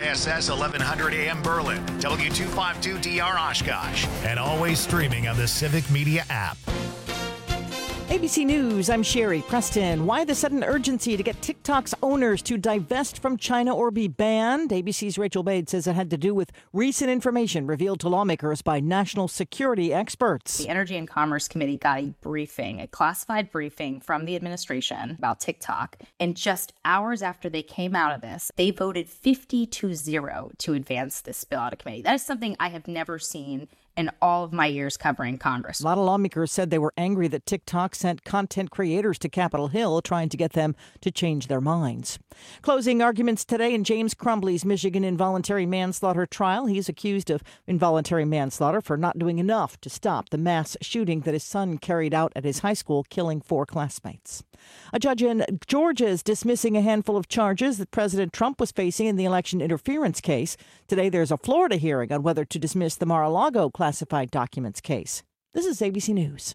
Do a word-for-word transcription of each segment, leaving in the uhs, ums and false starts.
S S eleven hundred A M Berlin, W two fifty-two D R Oshkosh, and always streaming on the Civic Media app. A B C News, I'm Sherry Preston. Why the sudden urgency to get TikTok's owners to divest from China or be banned? A B C's Rachel Bade says it had to do with recent information revealed to lawmakers by national security experts. The Energy and Commerce Committee got a briefing, a classified briefing from the administration about TikTok. And just hours after they came out of this, they voted fifty to zero to advance this bill out of committee. That is something I have never seen in all of my years covering Congress. A lot of lawmakers said they were angry that TikTok sent content creators to Capitol Hill trying to get them to change their minds. Closing arguments today in James Crumbley's Michigan involuntary manslaughter trial. He's accused of involuntary manslaughter for not doing enough to stop the mass shooting that his son carried out at his high school, killing four classmates. A judge in Georgia is dismissing a handful of charges that President Trump was facing in the election interference case. Today, there's a Florida hearing on whether to dismiss the Mar-a-Lago classified documents case. This is A B C News.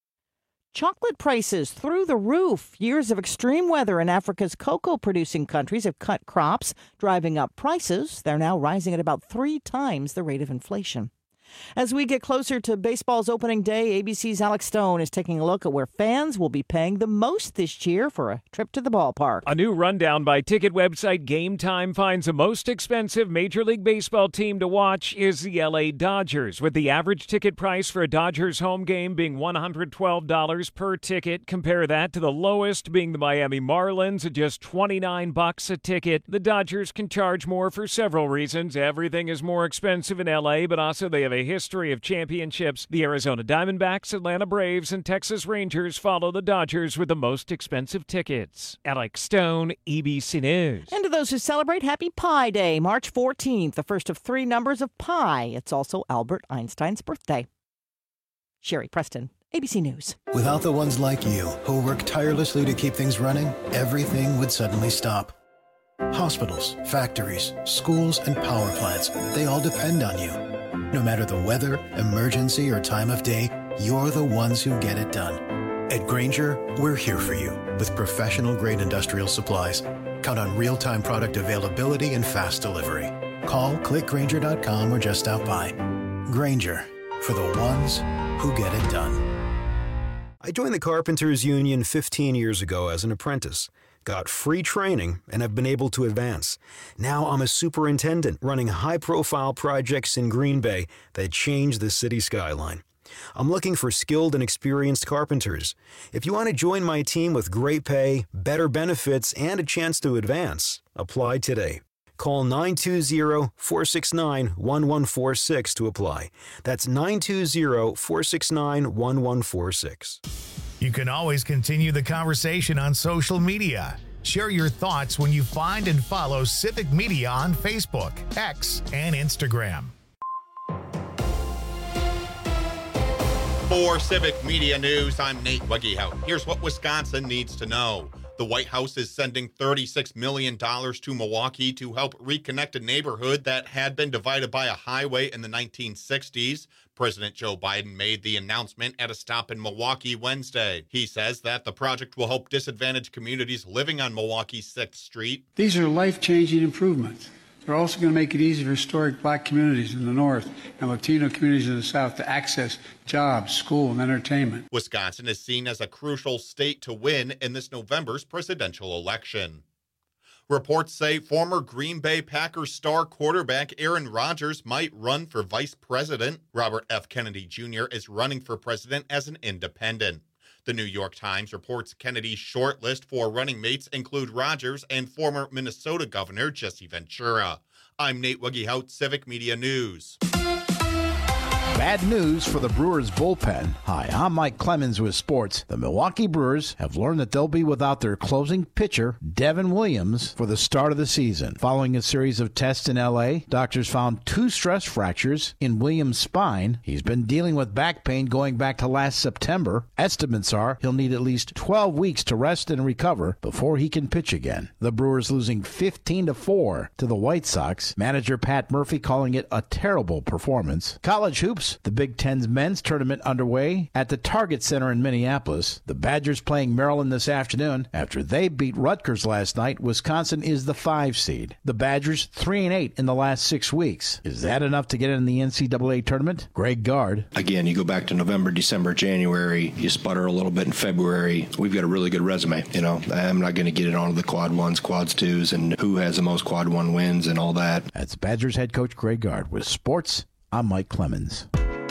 Chocolate prices through the roof. Years of extreme weather in Africa's cocoa-producing countries have cut crops, driving up prices. They're now rising at about three times the rate of inflation. As we get closer to baseball's opening day, A B C's Alex Stone is taking a look at where fans will be paying the most this year for a trip to the ballpark. A new rundown by ticket website Game Time finds the most expensive Major League Baseball team to watch is the L A Dodgers, with the average ticket price for a Dodgers home game being one hundred twelve dollars per ticket. Compare that to the lowest being the Miami Marlins at just twenty-nine bucks a ticket. The Dodgers can charge more for several reasons. Everything is more expensive in L A, but also they have a history of championships. The Arizona Diamondbacks, Atlanta Braves, and Texas Rangers follow the Dodgers with the most expensive tickets. Alex Stone, A B C News. And to those who celebrate, Happy Pi Day, March fourteenth, the first of three numbers of pi. It's also Albert Einstein's birthday. Sherry Preston, A B C News. Without the ones like you, who work tirelessly to keep things running, everything would suddenly stop. Hospitals, factories, schools, and power plants, they all depend on you. No matter the weather, emergency, or time of day, you're the ones who get it done. At Grainger, we're here for you with professional-grade industrial supplies. Count on real-time product availability and fast delivery. Call, click Grainger dot com, or just stop by. Grainger, for the ones who get it done. I joined the Carpenters Union fifteen years ago as an apprentice. Got free training and have been able to advance. Now I'm a superintendent running high-profile projects in Green Bay that change the city skyline. I'm looking for skilled and experienced carpenters. If you want to join my team with great pay, better benefits, and a chance to advance, apply today. Call nine two zero, four six nine, one one four six to apply. That's nine two zero, four six nine, one one four six. You can always continue the conversation on social media. Share your thoughts when you find and follow Civic Media on Facebook, X, and Instagram. For Civic Media News, I'm Nate Weggehout. Here's what Wisconsin needs to know. The White House is sending thirty-six million dollars to Milwaukee to help reconnect a neighborhood that had been divided by a highway in the nineteen sixties. President Joe Biden made the announcement at a stop in Milwaukee Wednesday. He says that the project will help disadvantaged communities living on Milwaukee's sixth Street. These are life-changing improvements. They're also going to make it easy for historic black communities in the north and Latino communities in the south to access jobs, school, and entertainment. Wisconsin is seen as a crucial state to win in this November's presidential election. Reports say former Green Bay Packers star quarterback Aaron Rodgers might run for vice president. Robert F. Kennedy Junior is running for president as an independent. The New York Times reports Kennedy's short list for running mates include Rodgers and former Minnesota Governor Jesse Ventura. I'm Nate Weggehout, Civic Media News. Bad news for the Brewers bullpen. Hi, I'm Mike Clemens with sports. The Milwaukee Brewers have learned that they'll be without their closing pitcher, Devin Williams, for the start of the season. Following a series of tests in L A, doctors found two stress fractures in Williams' spine. He's been dealing with back pain going back to last September. Estimates are he'll need at least twelve weeks to rest and recover before he can pitch again. The Brewers losing fifteen to four to the White Sox. Manager Pat Murphy calling it a terrible performance. College hoops playoffs. The Big Ten's men's tournament underway at the Target Center in Minneapolis. The Badgers playing Maryland this afternoon. After they beat Rutgers last night, Wisconsin is the five seed. The Badgers three and eight in the last six weeks. Is that enough to get in the N C double A tournament? Greg Gard. Again, you go back to November, December, January, you sputter a little bit in February. We've got a really good resume. You know, I'm not going to get it onto the quad ones, quads twos, and who has the most quad one wins and all that. That's Badgers head coach Greg Gard. With sports, I'm Mike Clemens.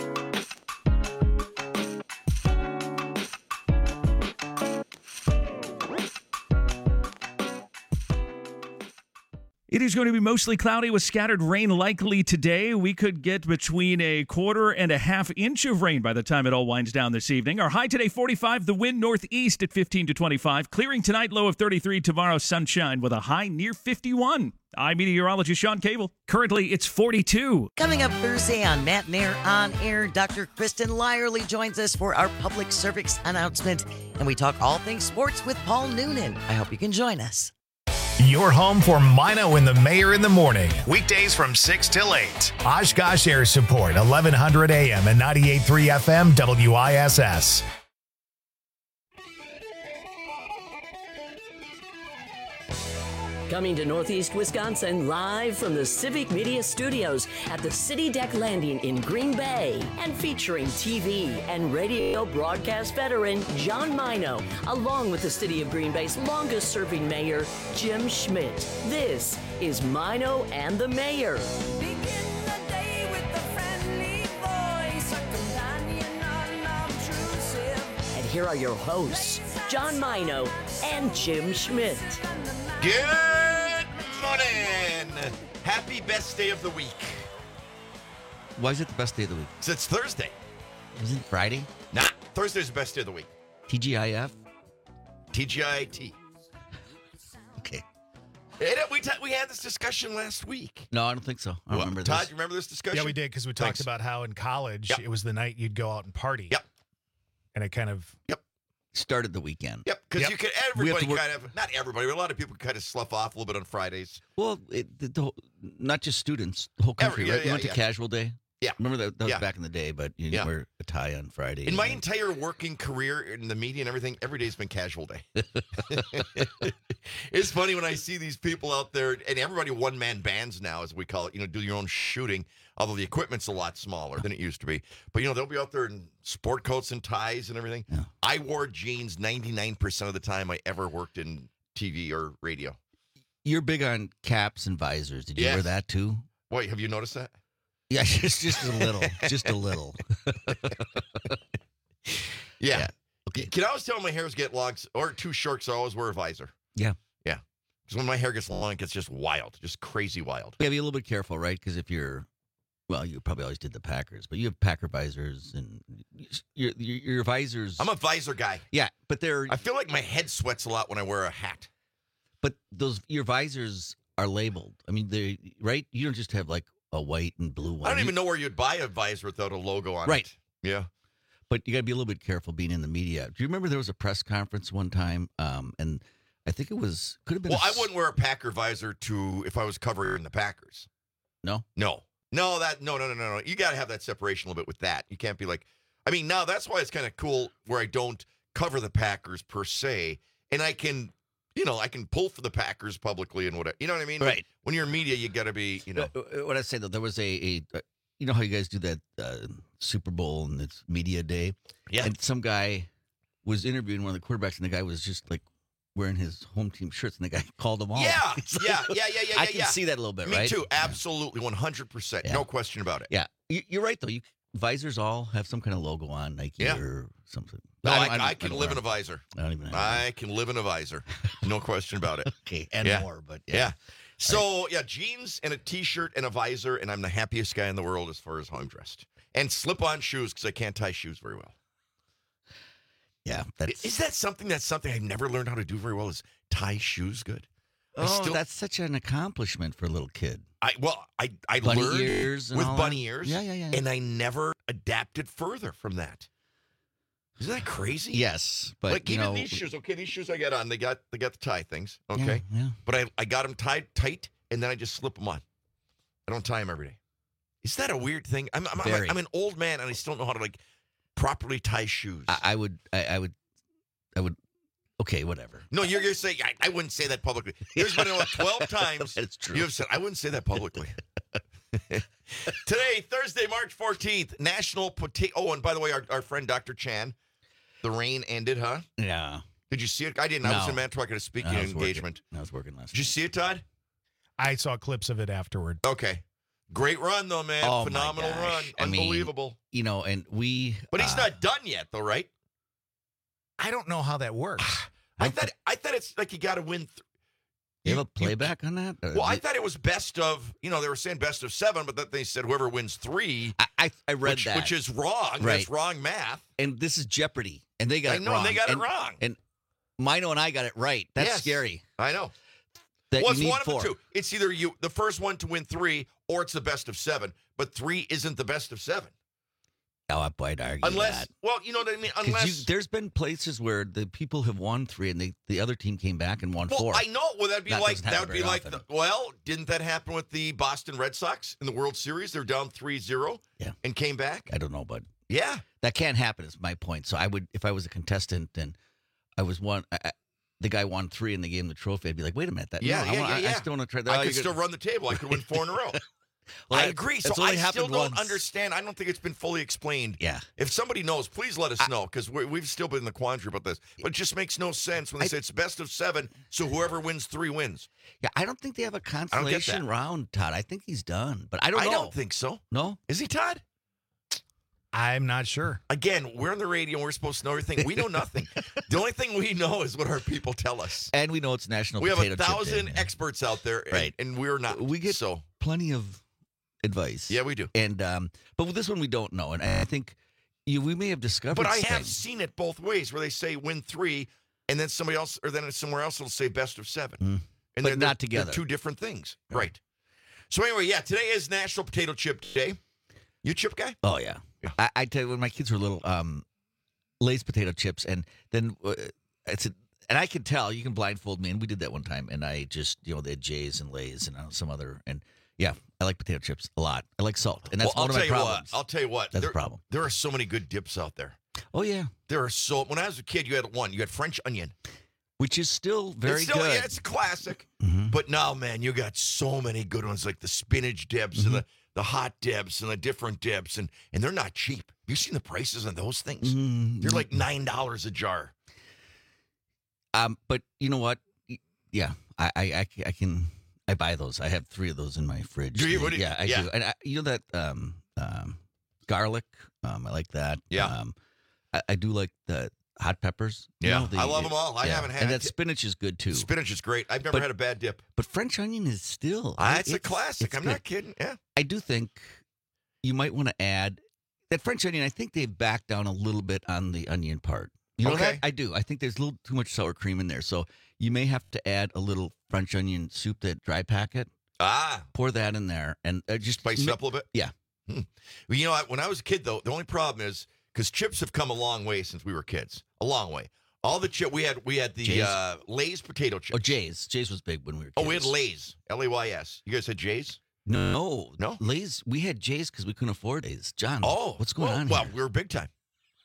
It is going to be mostly cloudy with scattered rain likely today. We could get between a quarter and a half inch of rain by the time it all winds down this evening. Our high today, forty-five. The wind northeast at fifteen to twenty-five. Clearing tonight, low of thirty-three. Tomorrow, sunshine with a high near fifty-one. I'm meteorologist Sean Cable. Currently, it's forty-two. Coming up Thursday on Matt Nair On Air, Doctor Kristen Lyerly joins us for our public service announcement, and we talk all things sports with Paul Noonan. I hope you can join us. Your home for Mino and the Mayor in the morning. Weekdays from six till eight. Oshkosh Air Support, eleven hundred A M and ninety-eight point three F M W I S S. Coming to Northeast Wisconsin, live from the Civic Media Studios at the City Deck Landing in Green Bay, and featuring T V and radio broadcast veteran John Mino, along with the City of Green Bay's longest-serving mayor, Jim Schmidt. This is Mino and the Mayor. Begin the day with a friendly voice, a companion unobtrusive. And here are your hosts, John Mino and Jim Schmidt. Good morning. Happy best day of the week. Why is it the best day of the week? So it's Thursday. Isn't it Friday? Nah, Thursday's the best day of the week. T G I F? T G I T. Okay. And we, t- we had this discussion last week. No, I don't think so. I don't well, remember Todd, this. you remember this discussion? Yeah, we did, because we talked Thanks. about how in college Yep. it was the night you'd go out and party. Yep. And it kind of... Yep. Started the weekend. Yep, because Yep. you could, We have everybody to work- kind of, not everybody, but a lot of people kind of slough off a little bit on Fridays. Well, it, the, the whole, not just students, the whole country, Every- yeah, right? we yeah, went yeah. to casual day. Yeah. Remember that, that was Yeah. back in the day, but you didn't Yeah. wear a tie on Friday. In my and- entire working career in the media and everything, every day's been casual day. It's funny when I see these people out there, and everybody one-man bands now, as we call it, you know, do your own shooting, although the equipment's a lot smaller than it used to be. But, you know, they'll be out there in sport coats and ties and everything. Yeah. I wore jeans ninety-nine percent of the time I ever worked in T V or radio. You're big on caps and visors. Did you Yes. wear that too? Wait, have you noticed that? Yeah, just, just a little. just a little. Yeah. Yeah. Okay. Can I always tell when my hairs get long or too short, so I always wear a visor. Yeah. Yeah. Because when my hair gets long, it gets just wild, just crazy wild. Yeah, be a little bit careful, right? Because if you're, well, you probably always did the Packers, but you have Packer visors and your your, your visors. I'm a visor guy. Yeah, but they're. I feel like my head sweats a lot when I wear a hat. But those your visors are labeled. I mean, they right. You don't just have like a white and blue one. I don't You- even know where you'd buy a visor without a logo on Right. it. Yeah. But you got to be a little bit careful being in the media. Do you remember there was a press conference one time, um, and I think it was could have been. Well, a I s- wouldn't wear a Packer visor to if I was covering the Packers. No. No. No, that no, no, no, no, no. You got to have that separation a little bit with that. You can't be like, I mean, now that's why it's kind of cool where I don't cover the Packers per se, and I can, you know, I can pull for the Packers publicly and whatever. You know what I mean? But Right. when you're in media, you got to be, you know. Uh, uh, What I say though, there was a, a uh, you know how you guys do that uh, Super Bowl and it's media day. Yeah. And some guy was interviewing one of the quarterbacks, and the guy was just like wearing his home team shirts, and the guy called them all. Yeah, It's like- yeah, yeah, yeah, yeah. I yeah, can yeah. see that a little bit, Me right? too. Absolutely, one hundred percent. Yeah. No question about it. Yeah, you, you're right though. You visors all have some kind of logo on, Nike Yeah. or something. No, But I, don't- I, don't- can don't live wear in a them. visor. I don't even. Have I can live in a visor. No question about it. Okay, and Yeah. more, but yeah. Yeah. So, yeah, jeans and a T-shirt and a visor, and I'm the happiest guy in the world as far as how I'm dressed. And slip-on shoes, because I can't tie shoes very well. Yeah, that's. Is that something that's something I've never learned how to do very well, is tie shoes good? I Oh, still- that's such an accomplishment for a little kid. I Well, I, I Bunny learned ears and with all bunny that? ears, Yeah, yeah, yeah, yeah. and I never adapted further from that. Isn't that crazy? Yes, but like you even know, these shoes, okay, these shoes I got on, they got they got the tie things, Yeah, okay, yeah. but I, I got them tied tight, and then I just slip them on. I don't tie them every day. Is that a weird thing? I'm I'm, I'm, Very. a, I'm an old man and I still don't know how to like properly tie shoes. I, I would, I, I would, I would. Okay, whatever. No, you're going to say I, I wouldn't say that publicly. There's been like twelve times That's true. you have said I wouldn't say that publicly. Today, Thursday, March fourteenth, National Potato. Oh, and by the way, our, our friend Doctor Chan, the rain ended, huh? Yeah. Did you see it? I didn't. I was No. in Manitowoc at a speaking I was engagement. Working. I was working last Did you see it, Todd? I saw clips of it afterward. Okay. Great run, though, man. Oh, my Phenomenal gosh. run. I mean, Unbelievable. You know, and we. But he's uh, not done yet, though, right? I don't know how that works. I thought I thought it's like you got to win. Th- You have a playback on that? Or well, I is it- thought it was best of. You know, they were saying best of seven, but then they said whoever wins three. I, I, I read which, that. which is wrong. Right. That's wrong math. And this is Jeopardy, and they got I it know, wrong. and they got it and, wrong. And Mino and I got it right. That's Yes. scary. I know. That well, you it's need one four. of the two. It's either you, the first one to win three, or it's the best of seven. But three isn't the best of seven. Oh, I might argue Unless, that. well, you know what I mean? 'Cause Unless. you, there's been places where the people have won three, and they, the other team came back and won well, four. I know. Well, that'd be That like doesn't that happen would be very like. often. The, well, didn't that happen with the Boston Red Sox in the World Series? They're down three zero Yeah. and came back. I don't know, but Yeah. that can't happen. Is my point. So I would, if I was a contestant and I was one, I, I, the guy won three and they gave him the trophy, I'd be like, wait a minute, that Yeah, no, I, yeah, wanna, yeah, I, I yeah. still want to try that. I Oh, could you're still gonna- run the table. I could win four in a row. Well, I that- agree. So that's only I still happened don't once. understand. I don't think it's been fully explained. Yeah. If somebody knows, please let us know because we've still been in the quandary about this. But it just makes no sense when they I- say it's best of seven, so whoever wins three wins. Yeah, I don't think they have a get that. consolation round, Todd. I think he's done, but I don't I know. don't think so. No, Is he, Todd? I'm not sure. Again, we're on the radio and we're supposed to know everything. We know nothing. The only thing we know is what our people tell us. and we know it's National We have Potato a Chip Day, thousand yeah. experts out there, and, Right. and we're not. We get so. plenty of advice. Yeah, we do. And um, but with this one we don't know, and I think you, we may have discovered. But I have things. seen it both ways, where they say win three, and then somebody else, or then somewhere else will say best of seven, Mm. and But they're, not they're- together. They're two different things, Right. right? So anyway, yeah, today is National Potato Chip Day. You a chip guy? Oh yeah, Yeah. I, I tell you when my kids were little, um, Lay's potato chips, and then uh, it's a, and I could tell you can blindfold me, and we did that one time, and I just you know they had J's and Lay's and uh, some other, and yeah, I like potato chips a lot. I like salt, and that's well, I'll one of tell my you problems. what. I'll tell you what. That's there, a problem. There are so many good dips out there. Oh yeah, There are so. When I was a kid, you had one. You had French onion. which is still very it's still, good. Yeah, it's a classic. Mhm. But now, man, you got so many good ones, like the spinach dips Mm-hmm. and the, the hot dips and the different dips, and and they're not cheap. Have you seen the prices on those things? Mm, They're like nine dollars a jar. Um, but you know what? Y- Yeah, I, I, I, c- I can. I buy those. I have three of those in my fridge. Do you? The- What do you- yeah, I yeah. do. And I, you know that um, um, garlic. Um, I like that. Yeah. Um, I, I do like the hot peppers. you Yeah, know, the- I love 'em all. I yeah. haven't had And that it. spinach is good too. Spinach is great. I've never But- had a bad dip. But French onion is still. Ah, I- it's, a classic. it's I'm good. not kidding. Yeah. I do think you might want to add that French onion. I think they back down a little bit on the onion part. You know Okay. that? I do. I think there's a little too much sour cream in there. So you may have to add a little French onion soup, that dry packet. Ah, Pour that in there and uh, just spice it mi- up a little bit. Yeah. Hmm. Well, you know, what? When I was a kid, though, the only problem is because chips have come a long way since we were kids. A long way. All the chip we had, we had the Jay's? uh, Lay's potato chips. Oh, Jay's. Jay's was big when we were kids. Oh, we had Lay's. L A Y S. You guys had Jay's? No. No? Lay's. We had Jay's because we couldn't afford Lay's. John. Oh, What's going well, on Well, here? we were big time.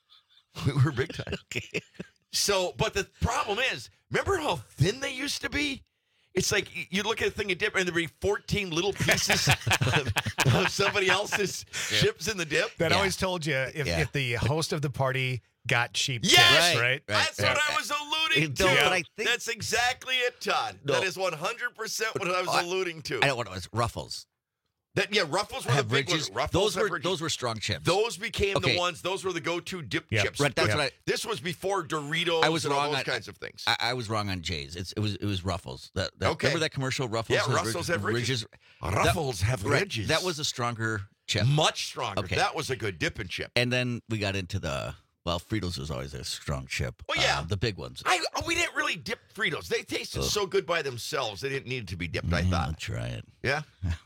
We were big time. Okay. So, but the problem is, remember how thin they used to be? It's like y- you look at a thing of dip and there'd be fourteen little pieces of, of somebody else's chips in the dip. That Yeah. always told you if, Yeah. if the host of the party got cheap Yes! chips, Right. right? That's right. what I was alluding No, to. but I think- That's exactly it, Todd. No. That is one hundred percent what I was I- alluding to. I don't want to. It's Ruffles. That yeah, Ruffles were the Have big ridges. ones. Ruffles Those have were ridges. those were strong chips. Those became Okay. the ones. Those were the go-to dip Yep. chips. Right, that's But what I- This was before Doritos. I was and all wrong those on- kinds of things. I, I was wrong on Jay's. It's, it was it was Ruffles. That, that, Okay. Remember that commercial? Ruffles. Yeah, has Ruffles have ridges. That- Ruffles have right, ridges. That was a stronger chip. much stronger. Okay. That was a good dipping chip. And then we got into the well, Fritos was always a strong chip. Well, yeah. Um, the big ones. I we didn't really dip Fritos. They tasted Ugh. so good by themselves. They didn't need to be dipped. I Yeah, thought. I'll try it. Yeah.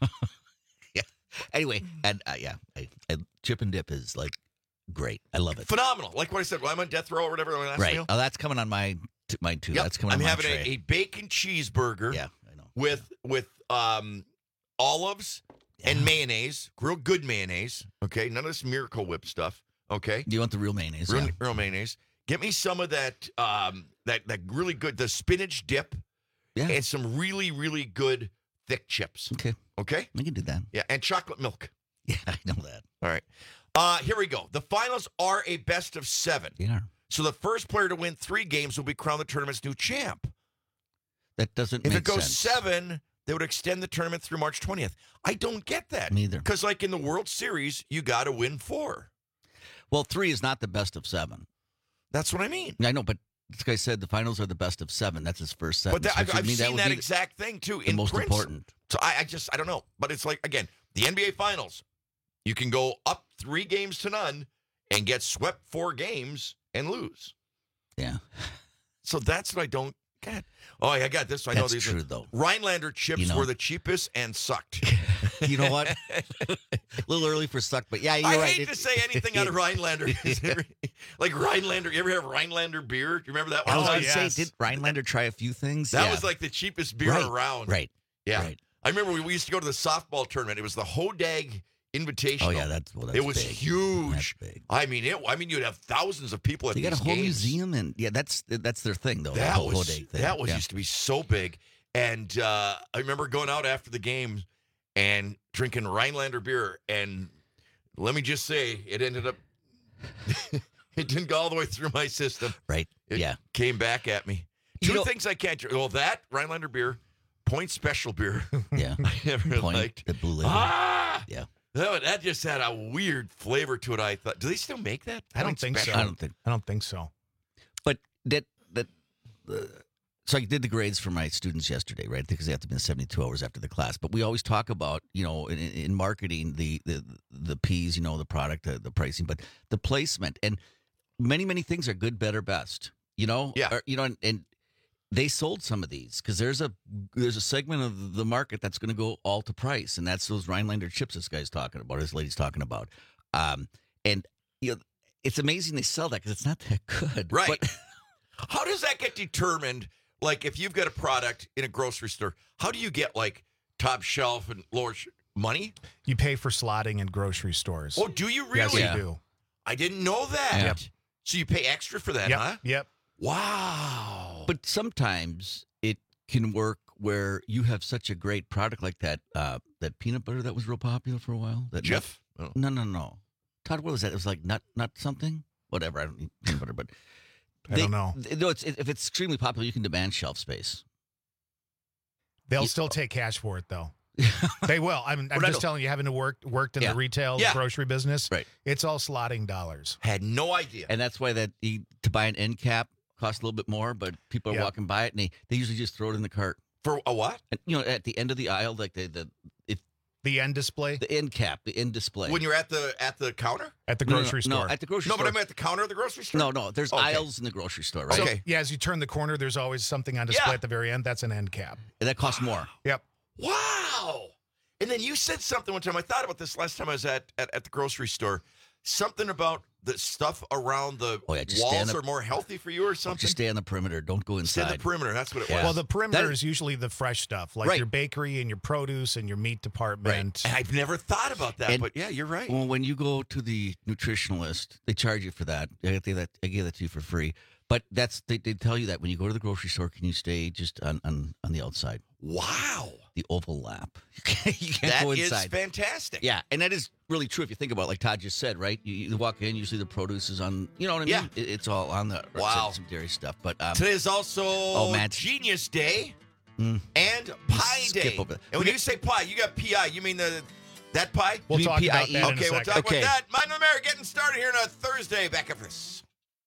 Yeah. Anyway, and uh, yeah, I, I, chip and dip is like great. I love it. Phenomenal. Like what I said, when I'm on death row or whatever, my last Right. meal. Oh, that's coming on my t- mine too. Yep. That's coming I'm on my having tray. a, a bacon cheeseburger Yeah, I know. with with um olives and mayonnaise, real good mayonnaise. Okay, none of this Miracle Whip stuff. Okay, You want the real mayonnaise? real, yeah. real mayonnaise. Get me some of that, um, that that really good the spinach dip, Yeah. and some really really good thick chips. Okay. Okay, I can do that. yeah, and chocolate milk. Yeah, I know that. All right, uh, here we go. The finals are a best of seven. Yeah. So the first player to win three games will be crowned the tournament's new champ. That doesn't If make it goes sense. seven, they would extend the tournament through March twentieth. I don't get that. Neither. Because, like in the World Series, you got to win four. Well, three is not the best of seven. That's what I mean. I know, but this guy said the finals are the best of seven. That's his first But sentence. that, I've, which would I've mean seen would that, be exact thing, too, the in most principle. important. So I, I just, I don't know. But it's like, again, the N B A Finals, you can go up three games to none and get swept four games and lose. Yeah. So that's what I don't get. Oh, I got this. I know That's these true, are, though. Rhinelander chips You know. were the cheapest and sucked. You know what? A little early for suck, but yeah, you're I right. hate It- to say anything out of Rhinelander. Like Rhinelander, you ever have Rhinelander beer? Do you remember that I one? was Oh, going to yes. say, did Rhinelander try a few things? That Yeah. was like the cheapest beer Right, around. Right. Yeah. Right. I remember we, we used to go to the softball tournament. It was the Hodag Invitational. Oh, yeah, that's, well, that's it was big. huge. That's big. I mean, it. I mean, you'd have thousands of people at They these got a whole games. museum, and yeah, that's that's their thing, though. That the whole was Hodag thing. that was yeah. used to be so big, and uh, I remember going out after the game and drinking Rhinelander beer, and let me just say, it ended up. It didn't go all the way through my system. Right. It yeah. came back at me. You Two know- things I can't drink. Well, that Rhinelander beer, Point Special beer. Yeah. I never Point, liked. the Blue Label. Ah, Yeah. that, that just had a weird flavor to it. I thought, do they still make that? I don't Point think so. Special? I don't think. I don't think so. But that that. Uh, so I did the grades for my students yesterday, right? Because they have to be in seventy-two hours after the class. But we always talk about, you know, in, in marketing, the the the P's, you know, the product, the, the pricing, but the placement, and many many things are good, better, best. You know, Yeah. Or, you know, and, and they sold some of these because there's a there's a segment of the market that's going to go all to price, and that's those Rhinelander chips this guy's talking about, this lady's talking about, um, and you know, it's amazing they sell that because it's not that good, Right. But, How does that get determined? Like, if you've got a product in a grocery store, how do you get, like, top shelf and lower sh- money? You pay for slotting in grocery stores. Oh, do you really? Yes, you Yeah. do. I didn't know that. Yep. So you pay extra for that, Yep. huh? Yep. Wow. But sometimes it can work where you have such a great product like that uh, that peanut butter that was real popular for a while. That Jif? Oh. nut- no, no, no. Todd, what was that? It was like nut, nut something. Whatever. I don't eat peanut butter, but I don't know. th- No, it's if it's extremely popular, you can demand shelf space. They'll You- still take cash for it, though. They will. I'm, I'm But I just don't- telling you, having to work worked in Yeah. the retail Yeah. grocery business, Right. it's all slotting dollars. Had no idea. And that's why that you, to buy an end cap costs a little bit more, but people are Yeah. walking by it and they, they usually just throw it in the cart. For a what? And, you know, at the end of the aisle, like the the if The end display the end cap, the end display. When you're at the at the counter? at the No, no, grocery no, store. No, at the grocery No, store. but I'm at the counter of the grocery store? No, no, there's Okay. aisles in the grocery store, right? So, Okay. yeah, as you turn the corner, there's always something on display Yeah. at the very end. That's an end cap. And that costs more. Yep. Wow. And then you said something one time. I thought about this last time I was at, at, at the grocery store. Something about the stuff around the Oh, yeah, just walls stand up- are more healthy for you or something? Just stay on the perimeter. Don't go Stay inside. in the perimeter. That's what it Yeah. was. Well, the perimeter That- is usually the fresh stuff, like Right. your bakery and your produce and your meat department. And I've never thought about that, And- but yeah, you're right. Well, when you go to the nutritionalist, they charge you for that. I gave that, I gave that to you for free. But that's they, they tell you that when you go to the grocery store, can you stay just on, on, on the outside? Wow. The overlap. You can't, you can't That go is inside. fantastic. Yeah, and that is really true if you think about it, like Todd just said, right? You, you walk in, usually the produce is on, you know what I mean? Yeah. It, it's all on the, Wow. some, some dairy stuff. But um, Today is also Oh, Matt. Genius Day Mm. and Pie Skip Day. over that. And when you say pie, you got P I. You mean the that pie? We'll You mean talk P I E? about that in a Okay, we'll second. talk Okay. about that. Mind the Mayor getting started here on a Thursday. Back after this.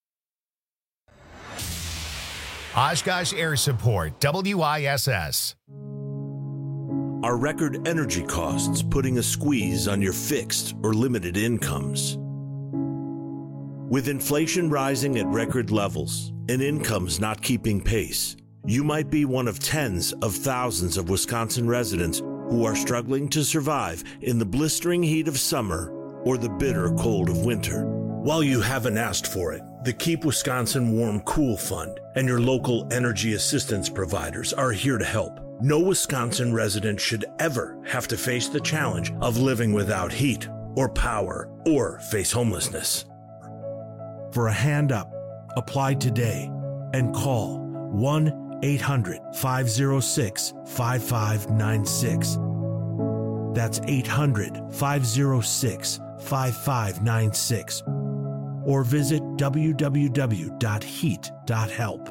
Oshkosh Air Support, W I S S. Are record energy costs putting a squeeze on your fixed or limited incomes? With inflation rising at record levels and incomes not keeping pace, you might be one of tens of thousands of Wisconsin residents who are struggling to survive in the blistering heat of summer or the bitter cold of winter. While you haven't asked for it, the Keep Wisconsin Warm Cool Fund and your local energy assistance providers are here to help. No Wisconsin resident should ever have to face the challenge of living without heat or power or face homelessness. For a hand up, apply today and call one eight hundred five oh six five five nine six. That's eight hundred five oh six five five nine six. Or visit w w w dot heat dot help.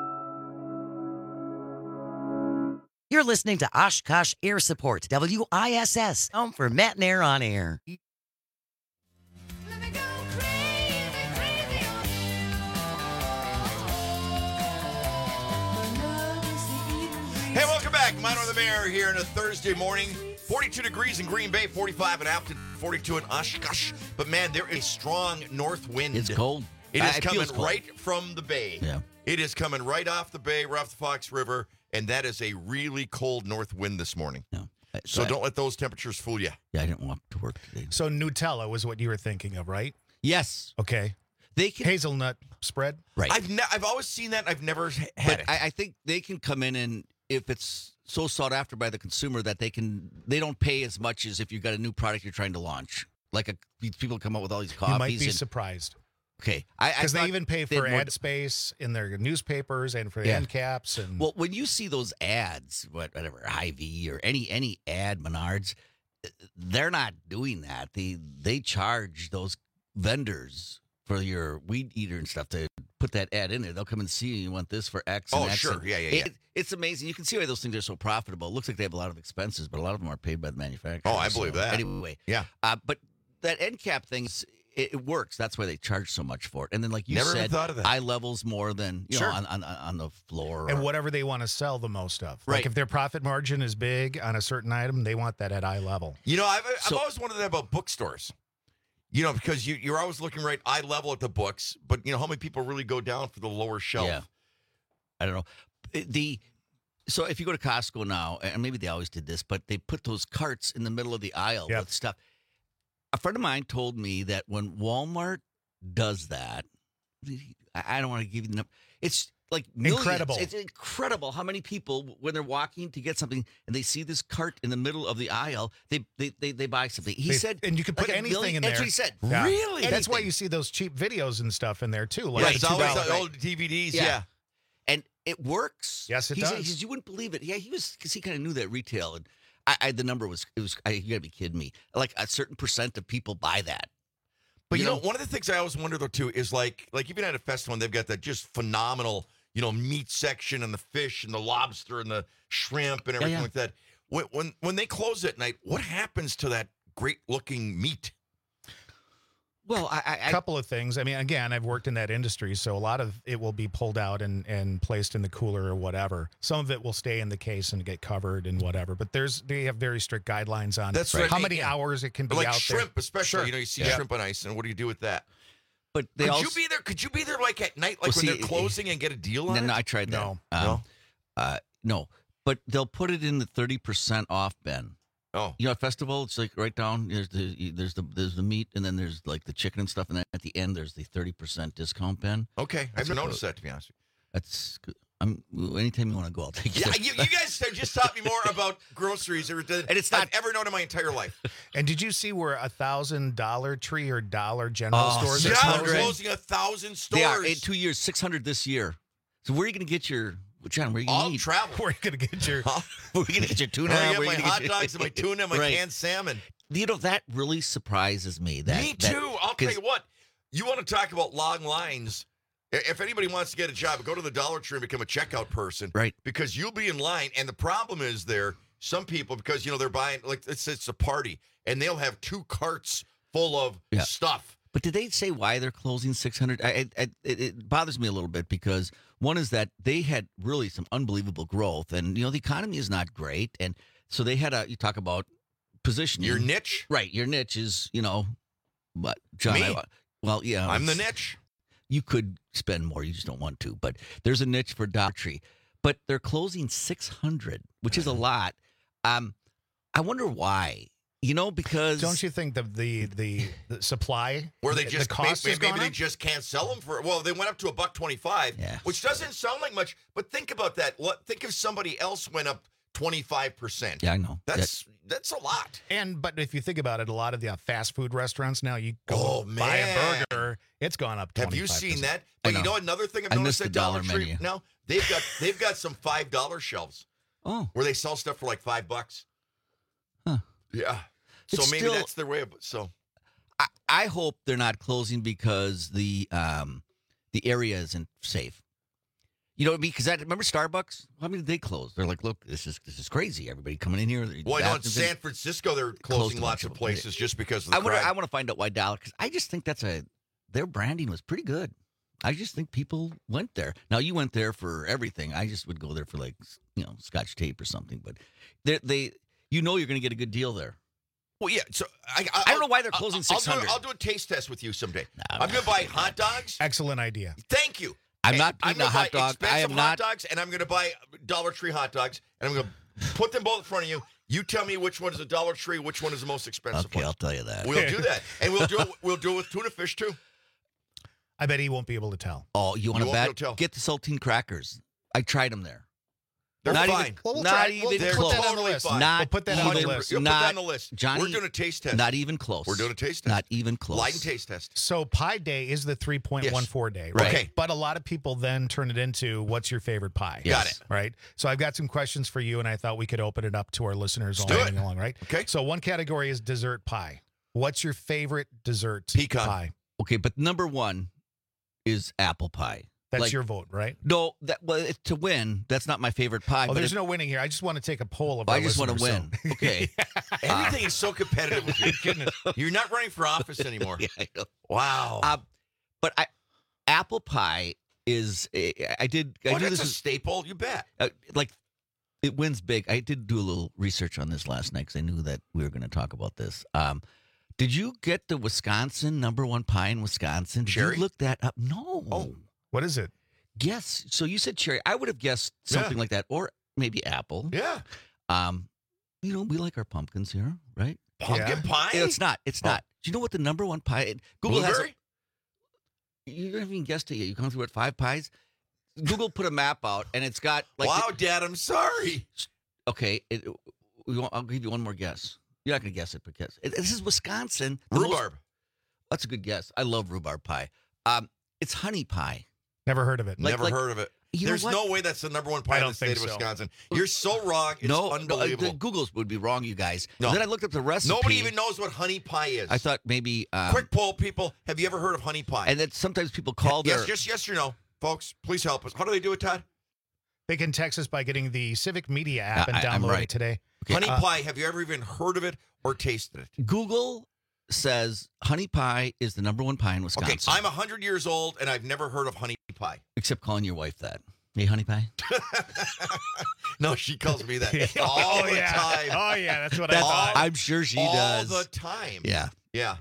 You're listening to Oshkosh Air Support, W I S S, home for Matt and Air on air. Hey, welcome back. Minor the Mayor here on a Thursday morning. forty-two degrees in Green Bay, forty-five in Appleton, forty-two in Oshkosh. But man, there is a strong north wind. It's cold. It Uh, is it coming feels cold. right from the bay. Yeah. It is coming right off the bay, right off the Fox River, and that is a really cold north wind this morning. No. So don't let those temperatures fool you. Yeah, I didn't walk to work today. So Nutella was what you were thinking of, right? Yes. Okay. They can, hazelnut spread. Right. I've ne- I've always seen that. I've never had But it. I, I think they can come in and if it's so sought after by the consumer that they can, they don't pay as much as if you've got a new product you're trying to launch. Like a, these people come up with all these coffees. You might be and, surprised. Okay, Because they even pay for more- ad space in their newspapers and for Yeah. end caps. And Well, when you see those ads, what- whatever, Hy-Vee or any any ad, Menards, they're not doing that. They they charge those vendors for your weed eater and stuff to put that ad in there. They'll come and see you. You want this for X and Oh, X. sure. and- Yeah, yeah, yeah. It, it's amazing. You can see why those things are so profitable. It looks like they have a lot of expenses, but a lot of them are paid by the manufacturer. Oh, I believe that. Anyway, Yeah. uh, but that end cap thing, it, it works. That's why they charge so much for it. And then, like you Never even said, thought of that. eye levels more than you Sure. know on, on on the floor. and or- whatever they want to sell the most of. Right. Like if their profit margin is big on a certain item, they want that at eye level. You know, I've, I've So- always wondered that about bookstores. You know, because you, you're always looking right eye level at the books, but you know how many people really go down for the lower shelf? Yeah. I don't know. The so if you go to Costco now, and maybe they always did this, but they put those carts in the middle of the aisle Yep. with stuff. A friend of mine told me that when Walmart does that, I I don't want to give you the number. It's like millions. Incredible. It's incredible how many people, when they're walking to get something and they see this cart in the middle of the aisle, they they they, they buy something. He They- said, and you can put like a anything million- in there. That's what he said. Yeah. Really? That's why Anything. you see those cheap videos and stuff in there too. Like Yeah, it's always two dollars. the old D V Ds. Yeah. Yeah. And it works. Yes, it he said, does. He says, you wouldn't believe it. Yeah, he was because he kind of knew that retail, and I, I the number was it was. I, you gotta be kidding me. Like a certain percent of people buy that. But you, know, one of the things I always wonder though too is like like even at a festival, they've got that just phenomenal, you know, meat section and the fish and the lobster and the shrimp and everything yeah. like that. When, when when they close at night, what happens to that great looking meat? Well, I, A couple of things. I mean, again, I've worked in that industry, so a lot of it will be pulled out and, and placed in the cooler or whatever. Some of it will stay in the case and get covered and whatever. But there's they have very strict guidelines on That's right. how Hey, many yeah. hours it can be But like out shrimp, there. especially. Sure. You know, you see Yeah. shrimp on ice, and what do you do with that? But they Could also you be there? Could you be there like at night, like Well, when see, they're closing and get a deal on No, it? no, I tried that. No. Um, No? Uh, no, but they'll put it in the thirty percent off bin. Oh, You know, at festival, it's like right down. There's the there's the there's the meat, and then there's like the chicken and stuff, and then at the end there's the thirty percent discount bin. okay. I That's haven't what noticed the- that, to be honest with That's good. I'm anytime you want to go, I'll take you. you. Yeah, there. you, you guys have just taught me more about groceries than And it's I've not- ever known in my entire life. And did you see where a thousand Dollar Tree or Dollar General Oh, stores are Yeah, closing? we're closing a thousand stores. They are in two years, six hundred this year. So where are you going to get your John? Where are you All going to eat? travel. Where are you going to get your... Huh? Where are you going to get your tuna? I Where get are you my gonna hot get your- dogs and my tuna and my Right. canned salmon. You know that really surprises me. That Me that- too. I'll tell 'cause- you what. You want to talk about long lines? I- If anybody wants to get a job, go to the Dollar Tree and become a checkout person. Right. Because you'll be in line, and the problem is there some people because you know they're buying like it's it's a party, and they'll have two carts full of Yeah. stuff. But did they say why they're closing six hundred? I, I, it, it bothers me a little bit because one is that they had really some unbelievable growth, and you know the economy is not great, and so they had a. You talk about positioning Your niche, right? Your niche is you know, what John? Me? I, well, yeah, I'm the it's- niche. You could spend more, you just don't want to. But there's a niche for Dollar Tree, but they're closing six hundred, which is a lot. Um, I wonder why. You know, because Don't you think the the the, the supply Where they the just cost maybe, has maybe gone they up? just can't sell them for well they went up to a buck twenty five, Yeah. which doesn't sound like much. But think about that. What- Think if somebody else went up twenty-five percent. Yeah, I know. That's that's a lot. And but if you think about it, a lot of the uh, fast food restaurants now, you go Oh, buy a man. burger, it's gone up. Have you seen twenty-five percent. that? I But you know. know another thing I've I noticed missed at the Dollar dollar Tree menu. now? They've got they've got some five dollar shelves. Oh. Where they sell stuff for like five bucks. Huh. Yeah. So It's maybe still- that's their way of so I, I hope they're not closing because the um the area isn't safe. You know what I mean? Because I remember Starbucks. How many did they close? They're like, look, this is this is crazy. Everybody coming in here. well, I know in bathrooms San Francisco they're Closed closing a lots bunch of of them. places just because of the I want crowd. to I want to find out why Dallas. Because I just think that's a their branding was pretty good. I just think people went there. Now you went there for everything. I just would go there for like you know Scotch tape or something. But they they you know you're going to get a good deal there. Well, yeah. So I, I, I don't know why they're closing I'll, I'll six do, a- hundred. I'll do a taste test with you someday. No, I'm going to buy hot dogs. Excellent idea. Thank you. I'm And not I'm eating a gonna hot buy dog. I expensive am hot not. dogs, and I'm going to buy Dollar Tree hot dogs, and I'm going to put them both in front of you. You tell me which one is a Dollar Tree, which one is the most expensive Okay, one. I'll tell you that. We'll do that, and we'll do it. We'll do it with tuna fish too. I bet he won't be able to tell. Oh, you want You to won't be able bet? to tell. Get the saltine crackers. I tried them there. They're not fine. Even, Well, we'll not try- even we'll They're put close. that on the totally list. fine. Not We'll put that on the even- list. You'll put not- that on the list. Johnny, We're doing a taste test. Not even close. We're doing a taste test. Not even close. Blind taste test. So Pie Day is the three point one four day, Right. right? Okay. But a lot of people then turn it into what's your favorite pie? Yes. Got it. Right. So I've got some questions for you, and I thought we could open it up to our listeners all Let's do morning it. along, right? Okay. So one category is dessert pie. What's your favorite dessert Pecan. pie? Okay, but number one is apple pie. That's Like- your vote, right? No, that well, it, to win, that's not my favorite pie. Oh, but there's if- no winning here. I just want to take a poll of I our just want to listeners, win. so- Okay. Everything is so competitive with you. Goodness. You're not running for office anymore. Yeah, I know. Wow. Uh, but I, apple pie is. I I did. I well, do that's this a is- staple. You bet. uh, like it wins big. I did do a little research on this last night because I knew that we were going to talk about this. Um, did you get the Wisconsin number one pie in Wisconsin? Did Cherry? you look that up? No. Oh. What is it? Yes. So you said cherry. I would have guessed something Yeah. like that, or maybe apple. Yeah. Um, you know, we like our pumpkins here, right? Pumpkin Yeah. pie. It's not. It's Oh. not. Do you know what the number one pie? Google has. Blueberry. A, you haven't even guessed it yet. You come through at five pies. Google put a map out, and it's got like. wow, Dad. I'm sorry. Okay, it, we won't, I'll give you one more guess. You're not gonna guess it, but guess. It, this is Wisconsin. The most- Rhubarb. that's a good guess. I love rhubarb pie. Um, it's honey pie. Never heard of it. Like- Never like- heard of it. You know There's what? no way that's the number one pie I in don't the state think of so. Wisconsin. You're so wrong. It's no, no, uh, unbelievable. the Googles would be wrong, you guys. No. And then I looked up the recipe. Nobody even knows what honey pie is. I thought maybe. Um, Quick poll, people. Have you ever heard of honey pie? And then sometimes people call their. yes, yes, yes or no. Folks, please help us. How do they do it, Todd? They can text us by getting the Civic Media app I- and I'm download right. it today. Okay, honey uh, pie. Have you ever even heard of it or tasted it? Google says honey pie is the number one pie in Wisconsin. Okay, I'm one hundred years old and I've never heard of honey pie. Except calling your wife that. Hey, honey pie. No, she calls me that oh, all the yeah. time. Oh, yeah. That's what That's- I thought. I'm sure she all does. the time. Yeah. Yeah.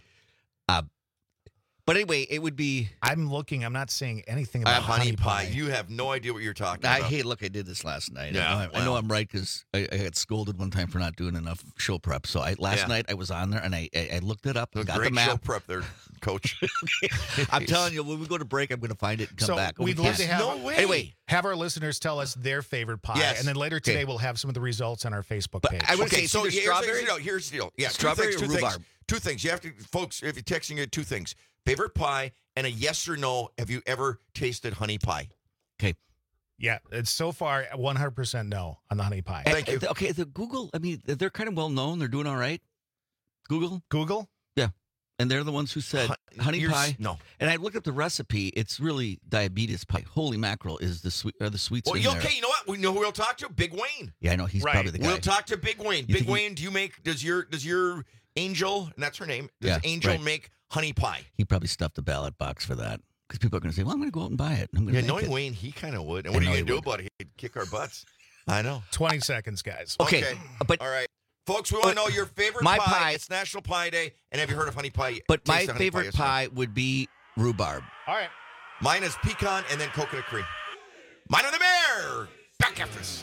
But anyway, it would be. I'm looking. I'm not saying anything Uh, about honey pie. You have no idea what you're talking I about. hey, look, I did this last night. Yeah, I know, I, I know well. I'm right because I, I got scolded one time for not doing enough show prep. So I last Yeah. night I was on there and I I, I looked it up and A got great the map. show prep there, Coach. I'm telling you, when we go to break, I'm going to find it and come So back. we'd We love can't- to have No way. Anyway, have our listeners tell us their favorite pie, Yes. and then later today Okay. we'll have some of the results on our Facebook But page. I would Okay, say it's so either here's, strawberry- here's, the deal. here's the deal. Yeah, Strawberry two or things, two rhubarb? Things, two things. You have to, folks, if you're texting it, two things. Favorite pie and a yes or no. Have you ever tasted honey pie? Okay. yeah, it's so far one hundred percent no on the honey pie. Thank And- you. Okay, the Google. I mean, they're kind of well known. They're doing all right. Google, Google? and they're the ones who said Hun- honey you're s- pie. No. And I looked up the recipe. It's really diabetes pie. Holy mackerel is the sweet are the sweets Well, in you- there. okay, you know what? We know who we'll talk to. Big Wayne. Yeah, I know he's Right. probably the guy. We'll talk to Big Wayne. You Big think he- Wayne, do you make? Does your does your Angel? And that's her name. Does Yeah, Angel right. make honey pie? He probably stuffed the ballot box for that because people are going to say, "Well, I'm going to go out and buy it." And I'm going Yeah, to knowing it. Wayne, he kind of would. And I what are know you he gonna do would. about it? He'd kick our butts. I know. twenty seconds, guys. Okay, but All right. Folks, we want to know your favorite my pie. pie- It's National Pie Day. And have you heard of honey pie? but Taste my the honey favorite yesterday. pie would be rhubarb. All right. Mine is pecan and then coconut cream. Mine are the mayor. Back after this.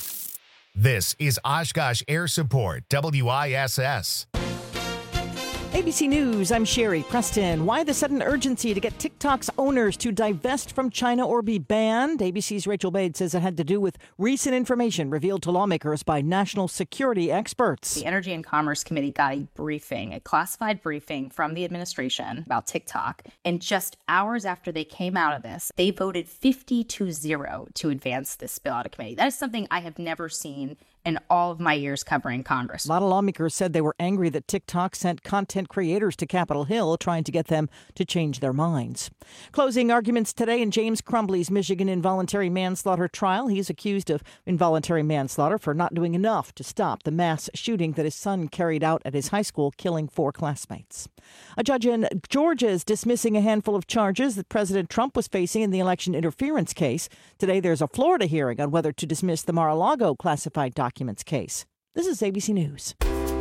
This is Oshkosh Air Support, W I S S. A B C News, I'm Sherry Preston. Why the sudden urgency to get TikTok's owners to divest from China or be banned? A B C's Rachel Bade says it had to do with recent information revealed to lawmakers by national security experts. The Energy and Commerce Committee got a briefing, a classified briefing from the administration about TikTok. And just hours after they came out of this, they voted fifty to zero to advance this bill out of committee. That is something I have never seen in all of my years covering Congress. A lot of lawmakers said they were angry that TikTok sent content creators to Capitol Hill trying to get them to change their minds. Closing arguments today in James Crumbley's Michigan involuntary manslaughter trial. He's accused of involuntary manslaughter for not doing enough to stop the mass shooting that his son carried out at his high school, killing four classmates. A judge in Georgia is dismissing a handful of charges that President Trump was facing in the election interference case. Today, there's a Florida hearing on whether to dismiss the Mar-a-Lago classified documents case. This is A B C News.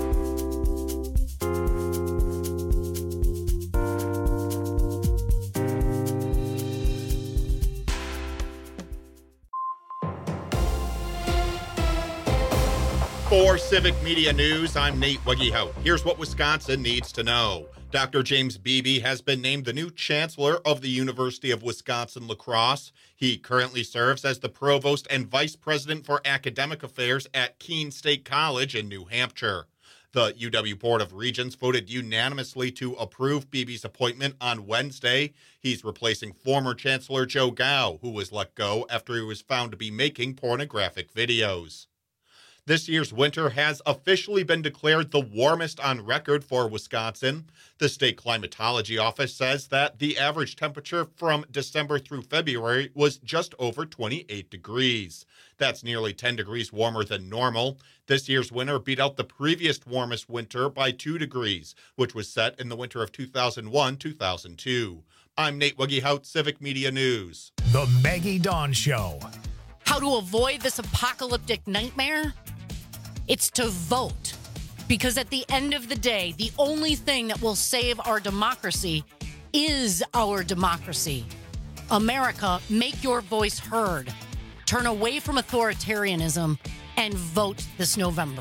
For Civic Media News, I'm Nate Weggehout. Here's what Wisconsin needs to know. Doctor James Beebe has been named the new chancellor of the University of Wisconsin-La Crosse. He currently serves as the provost and vice president for academic affairs at Keene State College in New Hampshire. The U W Board of Regents voted unanimously to approve Beebe's appointment on Wednesday. He's replacing former Chancellor Joe Gao, who was let go after he was found to be making pornographic videos. This year's winter has officially been declared the warmest on record for Wisconsin. The state climatology office says that the average temperature from December through February was just over twenty-eight degrees. That's nearly ten degrees warmer than normal. This year's winter beat out the previous warmest winter by two degrees, which was set in the winter of two thousand one to two thousand two. I'm Nate Weggehout, Civic Media News. The Maggie Dawn Show. How to avoid this apocalyptic nightmare? It's to vote. Because at the end of the day, the only thing that will save our democracy is our democracy. America, make your voice heard. Turn away from authoritarianism and vote this November.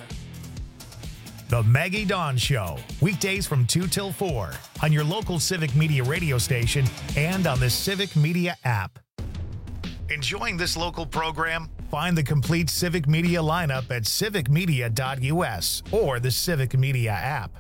The Maggie Dawn Show. Weekdays from two till four on your local Civic Media radio station and on the Civic Media app. Enjoying this local program? Find the complete Civic Media lineup at civic media dot u s or the Civic Media app.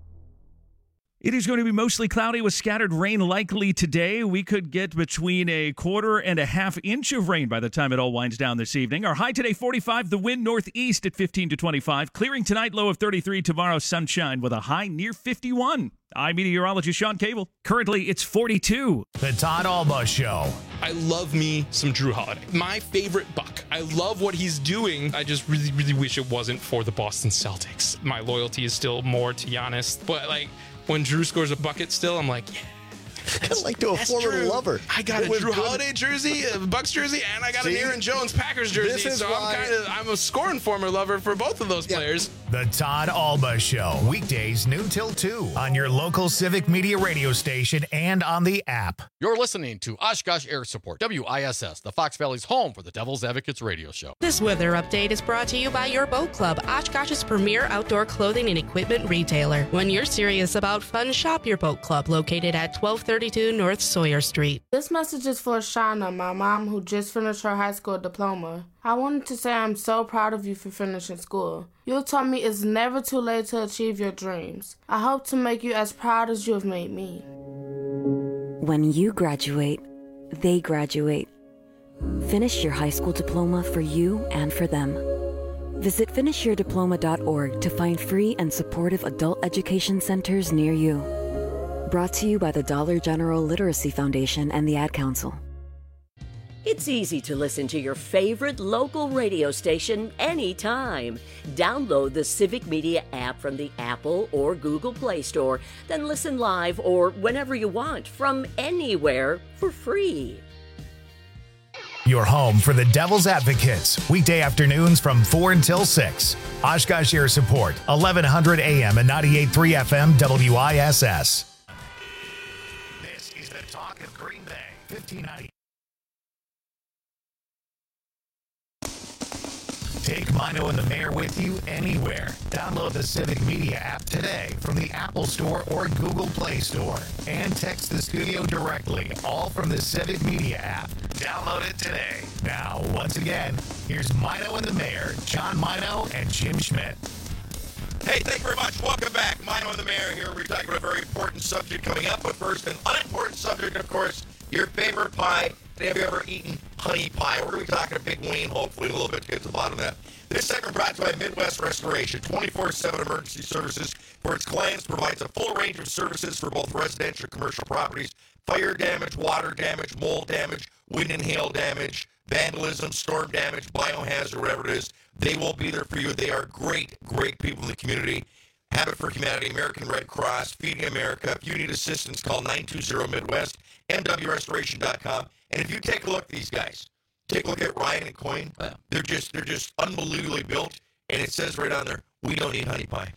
It is going to be mostly cloudy with scattered rain likely today. We could get between a quarter and a half inch of rain by the time it all winds down this evening. Our high today, forty-five. The wind northeast at fifteen to twenty-five. Clearing tonight, low of thirty-three. Tomorrow, sunshine with a high near fifty-one. I'm meteorologist Sean Cable. Currently, it's forty-two. The Todd Alba Show. I love me some Drew Holiday. My favorite Buck. I love what he's doing. I just really, really wish it wasn't for the Boston Celtics. My loyalty is still more to Giannis. But, like, when Drew scores a bucket still, I'm like, yeah. Kind of like to a former true. lover. I got It a was Drew good. Holiday jersey, a Bucks jersey, and I got See? an Aaron Jones Packers jersey. This is so why- I'm kind of I'm a scoring former lover for both of those players. The Todd Alba Show. Weekdays noon till two on your local Civic Media radio station and on the app. You're listening to Oshkosh Air Support, W I S S, the Fox Valley's home for the Devil's Advocates radio show. This weather update is brought to you by Your Boat Club, Oshkosh's premier outdoor clothing and equipment retailer. When you're serious about fun, shop Your Boat Club, located at twelve thirty-two North Sawyer Street. This message is for Shauna, my mom, who just finished her high school diploma. I wanted to say I'm so proud of you for finishing school. You taught me it's never too late to achieve your dreams. I hope to make you as proud as you have made me. When you graduate, they graduate. Finish your high school diploma for you and for them. Visit finish your diploma dot org to find free and supportive adult education centers near you. Brought to you by the Dollar General Literacy Foundation and the Ad Council. It's easy to listen to your favorite local radio station anytime. Download the Civic Media app from the Apple or Google Play Store, then listen live or whenever you want from anywhere for free. Your home for the Devil's Advocates. Weekday afternoons from four until six. Oshkosh Air Support, eleven hundred A M and ninety-eight point three F M W I S S. This is the Talk of Green Bay, fifteen ninety. Take Mino and the Mayor with you anywhere. Download the Civic Media app today from the Apple Store or Google Play Store. And text the studio directly, all from the Civic Media app. Download it today. Now, once again, here's Mino and the Mayor, John Mino and Jim Schmidt. Hey, thank you very much. Welcome back. Mino and the Mayor here. We're talking about a very important subject coming up. But first, an unimportant subject, of course, your favorite pie. Have you ever eaten honey pie? We're going to be talking to Big Wayne, hopefully, a little bit to get to the bottom of that. This segment brought to you by Midwest Restoration. twenty-four seven emergency services for its clients, provides a full range of services for both residential and commercial properties. Fire damage, water damage, mold damage, wind and hail damage, vandalism, storm damage, biohazard, whatever it is. They will be there for you. They are great, great people in the community. Habit for Humanity, American Red Cross, Feeding America. If you need assistance, call nine two zero Midwest, M W restoration dot com. And if you take a look at these guys, take a look at Ryan and Coyne. They're just they're just unbelievably built. And it says right on there, we don't eat honey pie.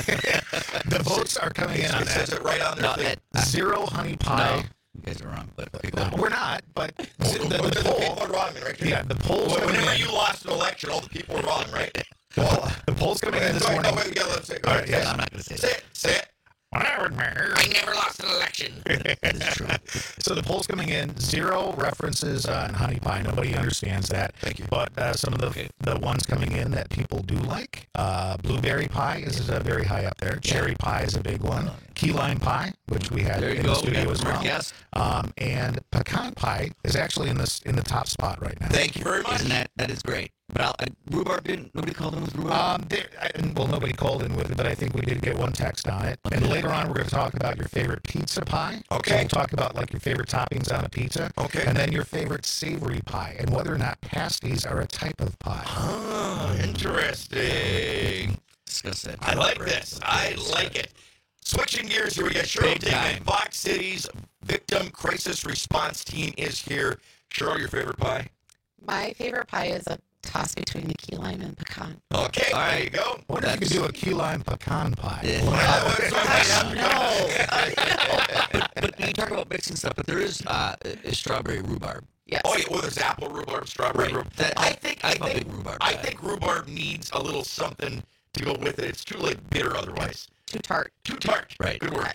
The votes are coming in on it that. says it right on there. No, it- Zero honey pie. No, you guys are wrong, but Uh, we're not, but the, the, the, the poll poll, are wrong, right? yeah, the polls coming Whenever in. you lost an election, all the people were wrong, right? Well, the polls coming in this Sorry, morning. no, wait, yeah, let's say it. All right, yes. I'm not going to say Say that. it. Say it. I I never lost an election. That is true. So the polls coming in, zero references on honey pie. Nobody understands that. Thank you. But uh, some of the Okay. the ones coming in that people do like, uh, blueberry pie is uh, very high up there. Cherry pie is a big one. Key lime pie, which we had There you in go. the studio Yeah, as well. yes. Um, and pecan pie is actually in this in the top spot right now. Thank you very much. Isn't that that is great? But I'll, I, rhubarb didn't. Nobody called them rhubarb. Um, there, I, well, nobody called in with it, but I think we did get one text on it. And later on, we're going to talk about your favorite pizza pie. Okay. So we'll talk about like your favorite toppings on a pizza. Okay. And then your favorite savory pie, and whether or not pasties are a type of pie. Oh, interesting. Discuss that. I like this. I like it. Switching gears here, we got Cheryl Big Dignan. time. Fox City's Victim Crisis Response Team is here. Cheryl, your favorite pie? My favorite pie is a toss between the key lime and pecan. Okay, All there right. you go. What if you could do a key lime pecan pie? Yeah. Well, that's what I but, but you talk about mixing stuff, but there is uh, a strawberry rhubarb. Yes. Oh, yeah, well, there's apple rhubarb, strawberry Right. rhubarb. That- I think, I I'm a think, big rhubarb I guy. think rhubarb needs a little something to go with it. It's too like bitter otherwise. Too tart. Too tart. Right. Good word.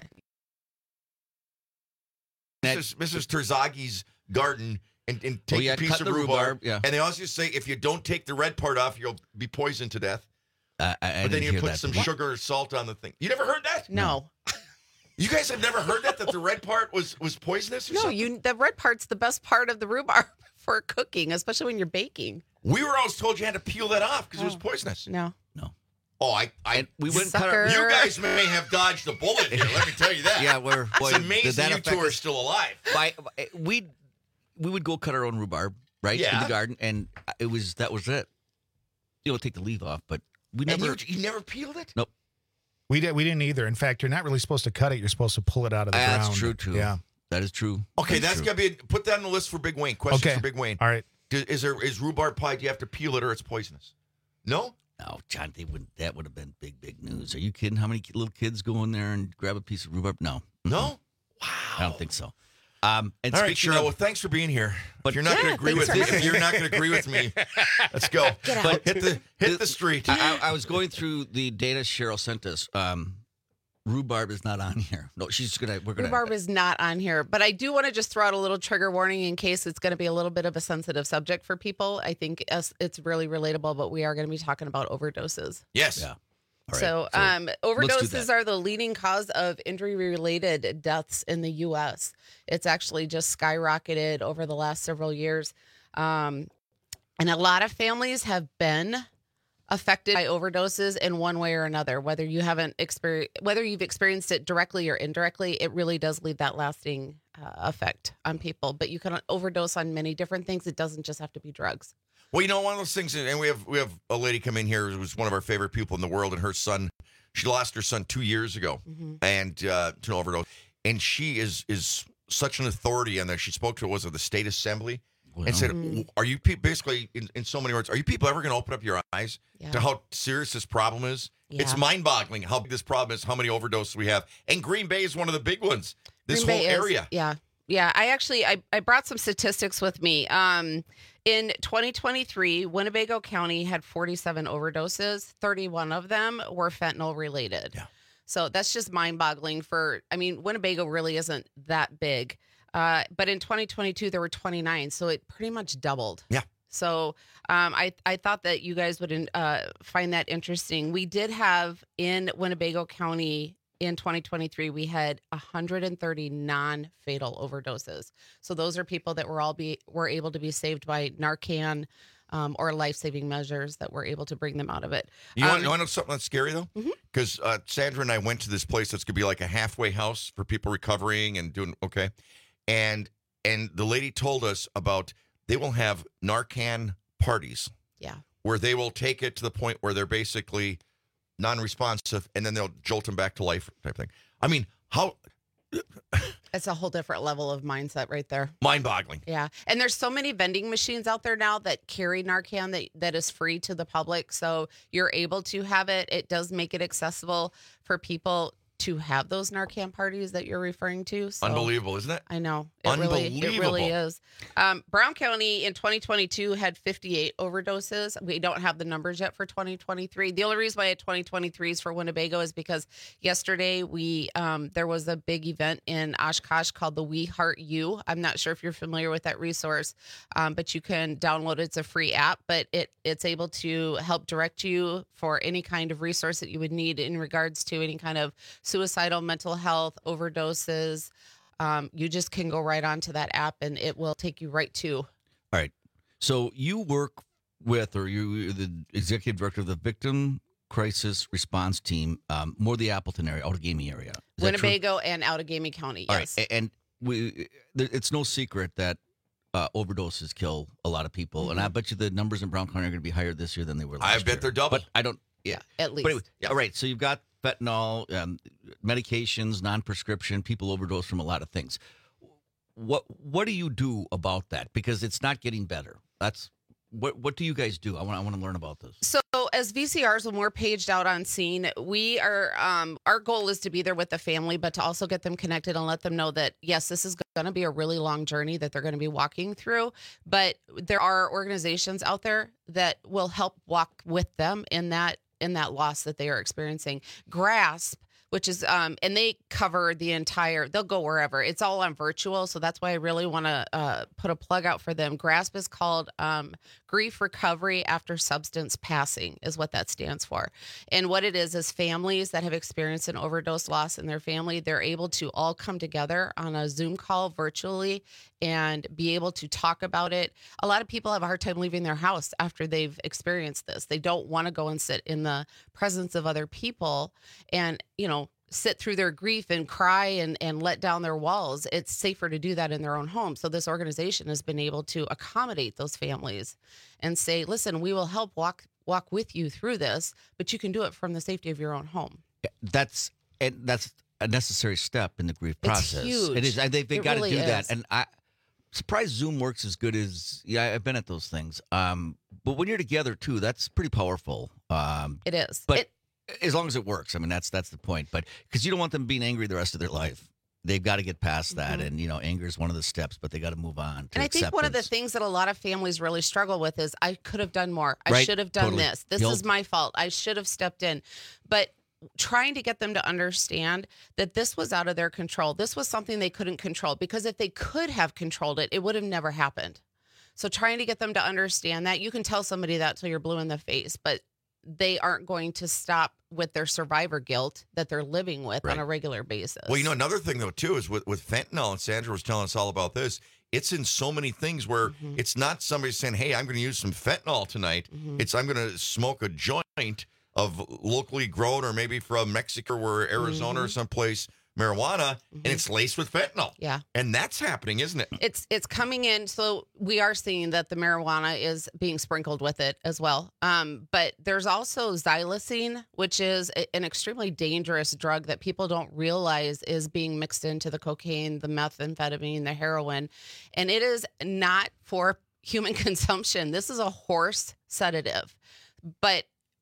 That- Missus Missus Terzagi's garden and, and take Oh, yeah, a piece cut of the rhubarb. rhubarb, yeah. And they also say if you don't take the red part off, you'll be poisoned to death. Uh, I, I But then didn't you hear put that. some What? sugar or salt on the thing. You never heard that? No. You guys have never heard that, that the red part was, was poisonous or No, something? you the red part's the best part of the rhubarb for cooking, especially when you're baking. We were always told you had to peel that off because it was Oh. poisonous. No. Oh, I, I And we wouldn't cut our. Sucker. You guys may have dodged a bullet here. Let me tell you that. Yeah, we're. Boy, It's did amazing that you affect two are us? still alive. By, we we would go cut our own rhubarb, right, in Yeah. the garden, and it was that was it. You know, take the leaf off, but we And never. you, you never peeled it? Nope. We did. We didn't either. In fact, you're not really supposed to cut it. You're supposed to pull it out of the ground. That's true too. Yeah. that is true. Okay, That is that's true. gonna be put that on the list for Big Wayne. Questions Okay. for Big Wayne. All right. Do, is there is rhubarb pie? Do you have to peel it or it's poisonous? No. No, John, they would. That would have been big, big news. Are you kidding? How many ki- little kids go in there and grab a piece of rhubarb? No, No. Wow. I don't think so. Um, and All right, speaking Cheryl. of- well, thanks for being here. But- if you're not Yeah, going to agree with thanks me, for if you're not going to agree with me, let's go. Get out. But- hit the hit the street. I, I I was going through the data Cheryl sent us. Um, rhubarb is not on here. No, she's gonna. We're gonna. Rhubarb is not on here, but I do want to just throw out a little trigger warning in case it's going to be a little bit of a sensitive subject for people. I think us- it's really relatable, but we are going to be talking about overdoses. Yes. Yeah. All right. So, So, um, let's do overdoses that. are the leading cause of injury-related deaths in the U S. It's actually just skyrocketed over the last several years, um, and a lot of families have been affected by overdoses in one way or another. Whether you haven't experienced, whether you've experienced it directly or indirectly, it really does leave that lasting uh, effect on people. But you can overdose on many different things. It doesn't just have to be drugs. Well, you know, one of those things, and we have we have a lady come in here who was one of our favorite people in the world, and her son, she lost her son two years ago, Mhm. and uh, to an overdose, and she is is such an authority on that. She spoke to was of the state assembly Well, and said, Mhm. "Are you pe- basically in, in so many words? Are you people ever going to open up your eyes Yeah. to how serious this problem is? It's Yeah. mind-boggling how big this problem is, how many overdoses we have, and Green Bay is one of the big ones. This Green whole Bay is- area, yeah. Yeah, I actually I, I brought some statistics with me. Um, in twenty twenty-three, Winnebago County had forty-seven overdoses. thirty-one of them were fentanyl related. Yeah. So that's just mind-boggling for, I mean, Winnebago really isn't that big. Uh, but in twenty twenty-two, there were twenty-nine. So it pretty much doubled. Yeah. So um, I, I thought that you guys would uh, find that interesting. We did have in Winnebago County in twenty twenty-three, we had one hundred thirty non-fatal overdoses. So those are people that were all be were able to be saved by Narcan um, or life-saving measures that were able to bring them out of it. You Um, want, you want to know something that's scary, though? Mhm. Because uh, Sandra and I went to this place that's going to be like a halfway house for people recovering and doing okay. And and the lady told us about they will have Narcan parties. Yeah. Where they will take it to the point where they're basically non-responsive, and then they'll jolt them back to life type thing. I mean, how It's a whole different level of mindset right there. mind-boggling. Yeah. And there's so many vending machines out there now that carry Narcan that, that is free to the public. So you're able to have it. It does make it accessible for people to have those Narcan parties that you're referring to. So Unbelievable, isn't it? I know. It really, it really Unbelievable. is. Um, Brown County in twenty twenty-two had fifty-eight overdoses. We don't have the numbers yet for twenty twenty-three. The only reason why I had twenty twenty-three is for Winnebago is because yesterday we um, there was a big event in Oshkosh called the We Heart You. I'm not sure if you're familiar with that resource, um, but you can download it. It's a free app, but it it's able to help direct you for any kind of resource that you would need in regards to any kind of suicidal, mental health, overdoses. Um, you just can go right onto that app and it will take you right to. All right. So you work with, or you're the executive director of the Victim Crisis Response Team, um, more the Appleton area, Outagamie area. Is that true? Winnebago and Outagamie County, All yes. right. A- And we, there- it's no secret that uh, overdoses kill a lot of people. And I bet you the numbers in Brown County are going to be higher this year than they were last I year. bet they're double. But I don't, yeah. At least. But anyway, yeah, all right. So you've got fentanyl, um, medications, non-prescription, people overdose from a lot of things. What what do you do about that? Because it's not getting better. That's what what do you guys do? I want I want to learn about this. So as V C Rs, when we're paged out on scene, we are, um, our goal is to be there with the family, but to also get them connected and let them know that, yes, this is going to be a really long journey that they're going to be walking through. But there are organizations out there that will help walk with them in that in that loss that they are experiencing. GRASP, which is, um, and they cover the entire, they'll go wherever. It's all on virtual. So that's why I really want to uh, put a plug out for them. GRASP is called um, Grief Recovery After Substance Passing is what that stands for. And what it is, is families that have experienced an overdose loss in their family, they're able to all come together on a Zoom call virtually and be able to talk about it. A lot of people have a hard time leaving their house after they've experienced this. They don't want to go and sit in the presence of other people and, you know, sit through their grief and cry and, and let down their walls. It's safer to do that in their own home. So this organization has been able to accommodate those families and say, listen, we will help walk walk with you through this, but you can do it from the safety of your own home. That's and that's a necessary step in the grief It's process. huge. It is. I think they It got to really do that. is. And I surprised Zoom works as good as yeah. I've been at those things. Um, but when you're together too, that's pretty powerful. Um, It is. But It- as long as it works, I mean that's that's the point. But because you don't want them being angry the rest of their life, they've got to get past that. Mhm. And you know, anger is one of the steps, but they got to move on. To And I think one of the acceptance. things that a lot of families really struggle with is I could have done more. I Right. should have done Totally. this. This The is old- my fault. I should have stepped in. But trying to get them to understand that this was out of their control. This was something they couldn't control, because if they could have controlled it, it would have never happened. So trying to get them to understand that, you can tell somebody that till you're blue in the face, but they aren't going to stop with their survivor guilt that they're living with Right. on a regular basis. Well, you know, another thing, though, too, is with, with fentanyl, and Sandra was telling us all about this, it's in so many things where Mm-hmm. it's not somebody saying, hey, I'm going to use some fentanyl tonight. Mm-hmm. It's I'm going to smoke a joint of locally grown or maybe from Mexico or Arizona or Mhm. someplace marijuana, and it's laced with fentanyl. Yeah. And that's happening, isn't it? It's it's coming in. So we are seeing that the marijuana is being sprinkled with it as well. Um, but there's also xylazine, which is a- an extremely dangerous drug that people don't realize is being mixed into the cocaine, the methamphetamine, the heroin, and it is not for human consumption. This is a horse sedative, but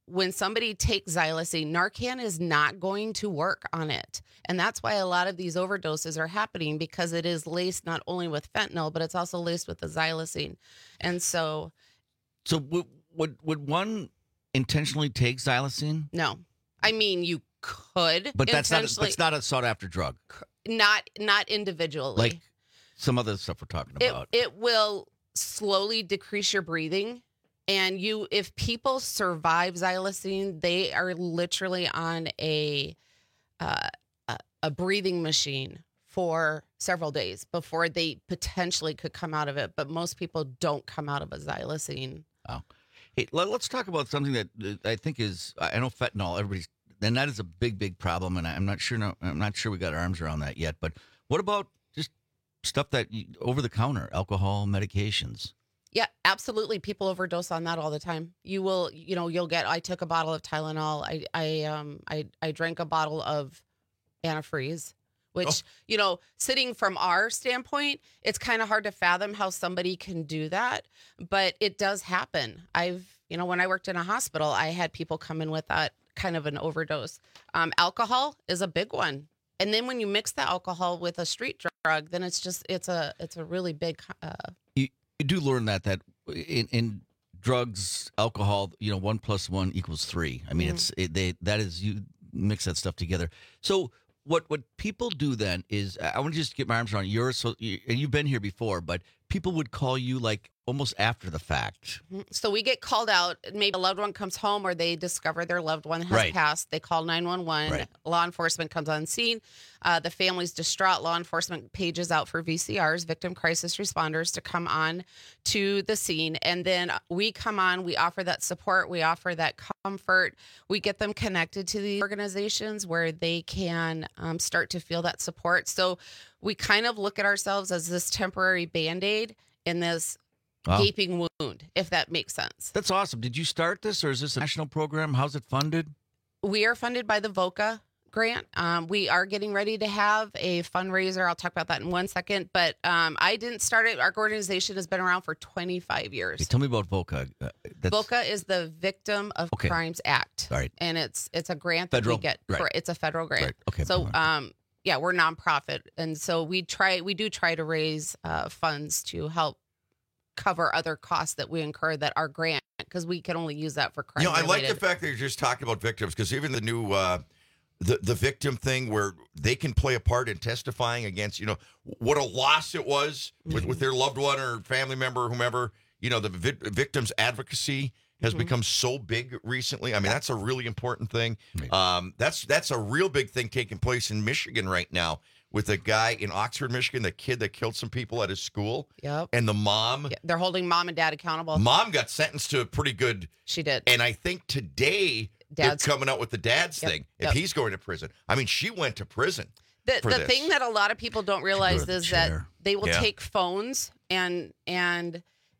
when somebody takes xylazine, Narcan is not going to work on it. And that's why a lot of these overdoses are happening, because it is laced not only with fentanyl, but it's also laced with the xylazine. And so... So would, would, would one intentionally take xylazine? No. I mean, you could But that's not, a, intentionally... that's not a sought-after drug. Not, not individually. Like some other stuff we're talking It, about. it will slowly decrease your breathing. And you, if people survive xylazine, they are literally on a, uh, a a breathing machine for several days before they potentially could come out of it. But most people don't come out of a xylazine. Oh, hey, let, let's talk about something that uh, I think is. I know fentanyl. Everybody's, and that is a big, big problem. And I'm not sure. No, I'm not sure we got our arms around that yet. But what about just stuff that you, over the counter, alcohol, medications? Yeah, absolutely. People overdose on that all the time. You will, you know, you'll get, I took a bottle of Tylenol. I, I, um, I, I drank a bottle of antifreeze, which, oh. you know, sitting from our standpoint, it's kind of hard to fathom how somebody can do that, but it does happen. I've, you know, when I worked in a hospital, I had people come in with that kind of an overdose. Um, alcohol is a big one. And then when you mix the alcohol with a street drug, then it's just, it's a, it's a really big, uh, You, you do learn that that in, in drugs, alcohol, you know, one plus one equals three. I mean, Mhm. it's it, they that is you mix that stuff together. So what what people do then is I want to just get my arms around yours. So you, and you've been here before, but people would call you like almost after the fact. So we get called out. Maybe a loved one comes home or they discover their loved one has Right. passed. They call nine one one. Right. Law enforcement comes on scene. Uh, the family's distraught. Law enforcement pages out for V C Rs, victim crisis responders, to come on to the scene. And then we come on. We offer that support. We offer that comfort. We get them connected to the organizations where they can um, start to feel that support. So we kind of look at ourselves as this temporary Band-Aid in this Wow. gaping wound, if that makes sense. That's awesome. Did you start this, or is this a national program? How's it funded? We are funded by the VOCA grant. Um, we are getting ready to have a fundraiser. I'll talk about that in one second. But um, I didn't start it. Our organization has been around for twenty-five years. Hey, tell me about VOCA. Uh, that's, VOCA is the Victim of Okay. Crimes Act. All right. And it's it's a grant Federal? that we get. Right. For, it's a federal grant. Right. Okay. So um, yeah, we're nonprofit, and so we try we do try to raise uh, funds to help cover other costs that we incur that are grant, because we can only use that for crime. You know, I like the related. fact that you're just talking about victims, because even the new uh, the the victim thing, where they can play a part in testifying against, you know, what a loss it was with, with their loved one or family member or whomever. You know, the vi- victims advocacy has Mhm. become so big recently. I mean, that's a really important thing. Um, that's that's a real big thing taking place in Michigan right now, with a guy in Oxford, Michigan, the kid that killed some people at his school. Yep. And the mom. Yeah, they're holding mom and dad accountable. Mom got sentenced to a pretty good. She did. And I think today Dad's- they're coming out with the dad's Yep, thing. If yep. he's going to prison. I mean, she went to prison. The, for the this. thing that a lot of people don't realize to the is that chair. they will Yeah. take phones and and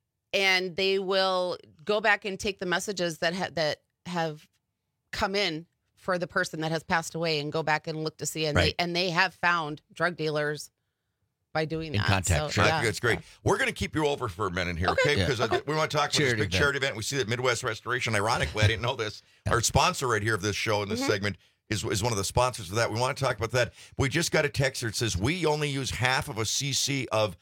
and they will go back and take the messages that ha- that have come in for the person that has passed away and go back and look to see, and Right. they and they have found drug dealers by doing In that. contact. So, yeah. That's great. We're going to keep you over for a minute here, Okay. okay? Yeah. Because Okay. we want to talk about Charity this big event. charity event. We see that Midwest Restoration, ironically, I didn't know this, our sponsor right here of this show in this Mhm. segment is, is one of the sponsors of that. We want to talk about that. We just got a text that says we only use half of a cc of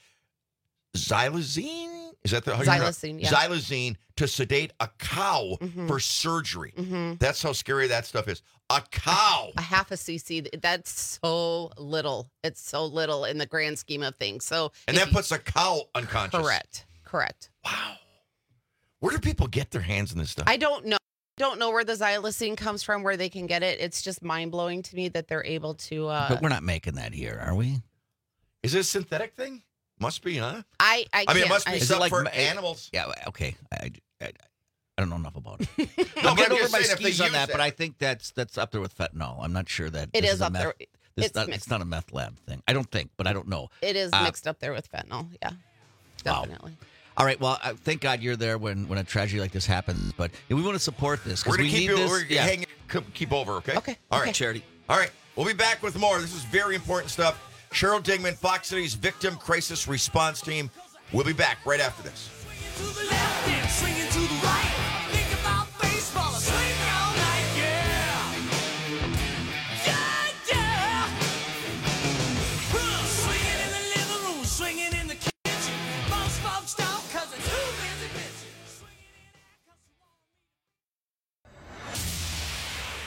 xylazine. Is that the how you pronounce- Xylazine, yeah. Xylazine to sedate a cow Mhm. for surgery. Mhm. That's how scary that stuff is. A cow. A half a cc. That's so little. It's so little in the grand scheme of things. So And if that you- puts a cow unconscious. correct, correct. Where do people get their hands in this stuff? I don't know. Don't know where the xylazine comes from, where they can get it. It's just mind blowing to me that they're able to. Uh, But we're not making that here, are we? Is it a synthetic thing? Must be, huh? I, I, I mean, it can't- must be I- something for ma- animals. Yeah. Okay. I, I, I don't know enough about it. No, I'm but I'm getting over just my saying if they skis on use that, it. but I think that's that's up there with fentanyl. I'm not sure that It this is a up meth, there. This It's not, mixed. it's not a meth lab thing. I don't think, but I don't know. It is Uh, mixed up there with fentanyl. Yeah, Wow. definitely. All right. Well, uh, thank God you're there when, when a tragedy like this happens. But yeah, we want to support this We're because going we to keep need you this. we're yeah. hang, keep- keep over, okay? Okay. All okay. right. Charity. All right. We'll be back with more. This is very important stuff. Cheryl Digman, Fox City's Victim Crisis Response Team. We'll be back right after this. To the left and swinging to the right. Think about baseball, swing on.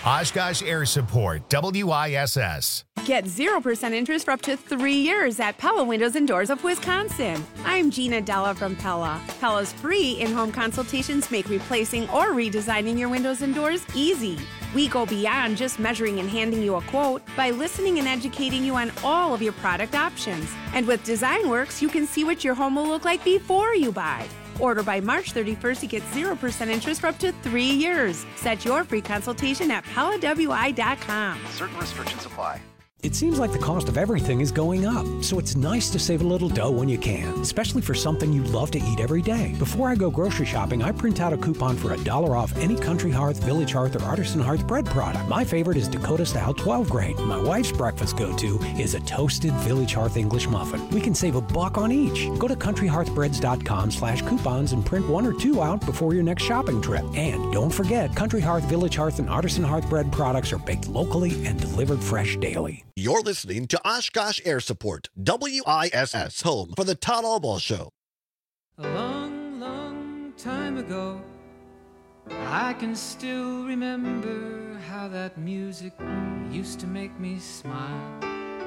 Oshkosh Air Support, W I S S. Get zero percent interest for up to three years at Pella Windows and Doors of Wisconsin. I'm Gina Della from Pella. Pella's free in-home consultations make replacing or redesigning your windows and doors easy. We go beyond just measuring and handing you a quote by listening and educating you on all of your product options. And with DesignWorks, you can see what your home will look like before you buy. Order by March thirty-first to get zero percent interest for up to three years. Set your free consultation at Pella W I dot com. Certain restrictions apply. It seems like the cost of everything is going up, so it's nice to save a little dough when you can, especially for something you love to eat every day. Before I go grocery shopping, I print out a coupon for a dollar off any Country Hearth, Village Hearth, or Artisan Hearth bread product. My favorite is Dakota Style twelve grade. My wife's breakfast go-to is a toasted Village Hearth English muffin. We can save a buck on each. Go to country hearth breads dot com slash coupons and print one or two out before your next shopping trip. And don't forget, Country Hearth, Village Hearth, and Artisan Hearth bread products are baked locally and delivered fresh daily. You're listening to Oshkosh Air Support, W I S S, home for the Todd Albaugh Show. A long, long time ago, I can still remember how that music used to make me smile.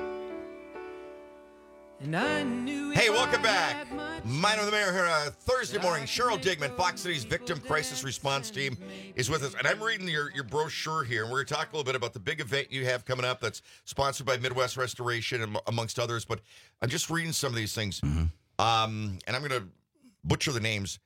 And I knew. Hey, welcome back. Minor the Mayor here on a Thursday morning. Cheryl Digman, Fox City's Victim Crisis Response Team, is with us. And I'm reading your, your brochure here, and we're going to talk a little bit about the big event you have coming up that's sponsored by Midwest Restoration, and amongst others. But I'm just reading some of these things. Mm-hmm. Um, and I'm going to butcher the names.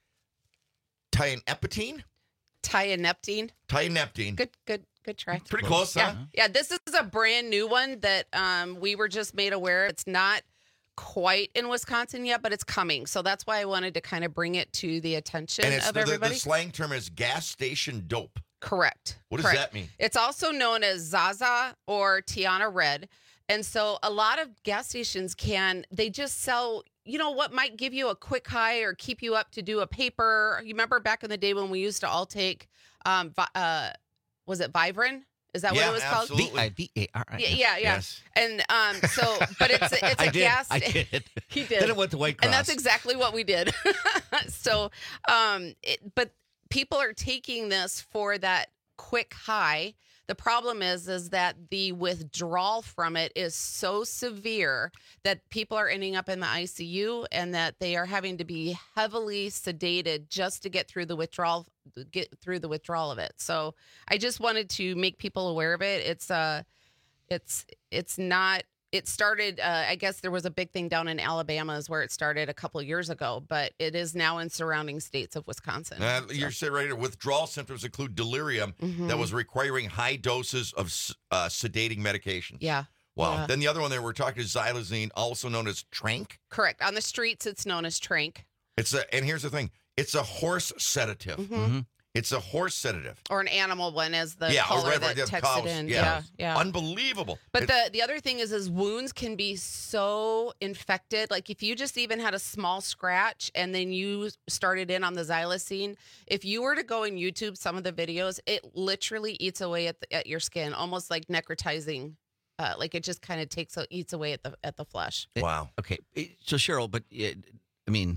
Tianeptine? Tianeptine. Tianeptine. Good, good. Good try. Pretty close, yeah. huh? Yeah, this is a brand new one that um, we were just made aware. It's not quite in Wisconsin yet, but it's coming. So that's why I wanted to kind of bring it to the attention And it's of the, the, everybody. the slang term is gas station dope. Correct. What does Correct. that mean? It's also known as Zaza or Tiana Red. And so a lot of gas stations can, they just sell, you know, what might give you a quick high or keep you up to do a paper. You remember back in the day when we used to all take, um, vi- uh, was it Vivarin? Is that yeah, what it was called? V I V A R I. Yeah, yeah, yeah. Yes. And um, so, but it's a, it's a I did. gas. I did. He did. Then it went to White Cross. And that's exactly what we did. so, um, it, but people are taking this for that quick high. The problem is, is that the withdrawal from it is so severe that people are ending up in the I C U and that they are having to be heavily sedated just to get through the withdrawal, get through the withdrawal of it. So I just wanted to make people aware of it. It's uh, it's it's not. It started, uh, I guess there was a big thing down in Alabama is where it started a couple of years ago, but it is now in surrounding states of Wisconsin. Uh, you're saying right here, withdrawal symptoms include delirium Mhm. that was requiring high doses of uh, sedating medication. Yeah. Wow. Yeah. Then the other one there we're talking is xylazine, also known as Trank. Correct. On the streets, it's known as Trank. It's a, and here's the thing, it's a horse sedative. Mhm. It's a horse sedative. Or an animal one, as the yeah, caller right, that right, yeah, texted cows. in. Yeah. yeah, yeah. Unbelievable. But It- the the other thing is, is wounds can be so infected. Like if you just even had a small scratch and then you started in on the xylazine, if you were to go and YouTube some of the videos, it literally eats away at the, at your skin, almost like necrotizing. Uh, like it just kind of takes eats away at the at the flesh. Wow. Okay. It- So Cheryl, but it, I mean,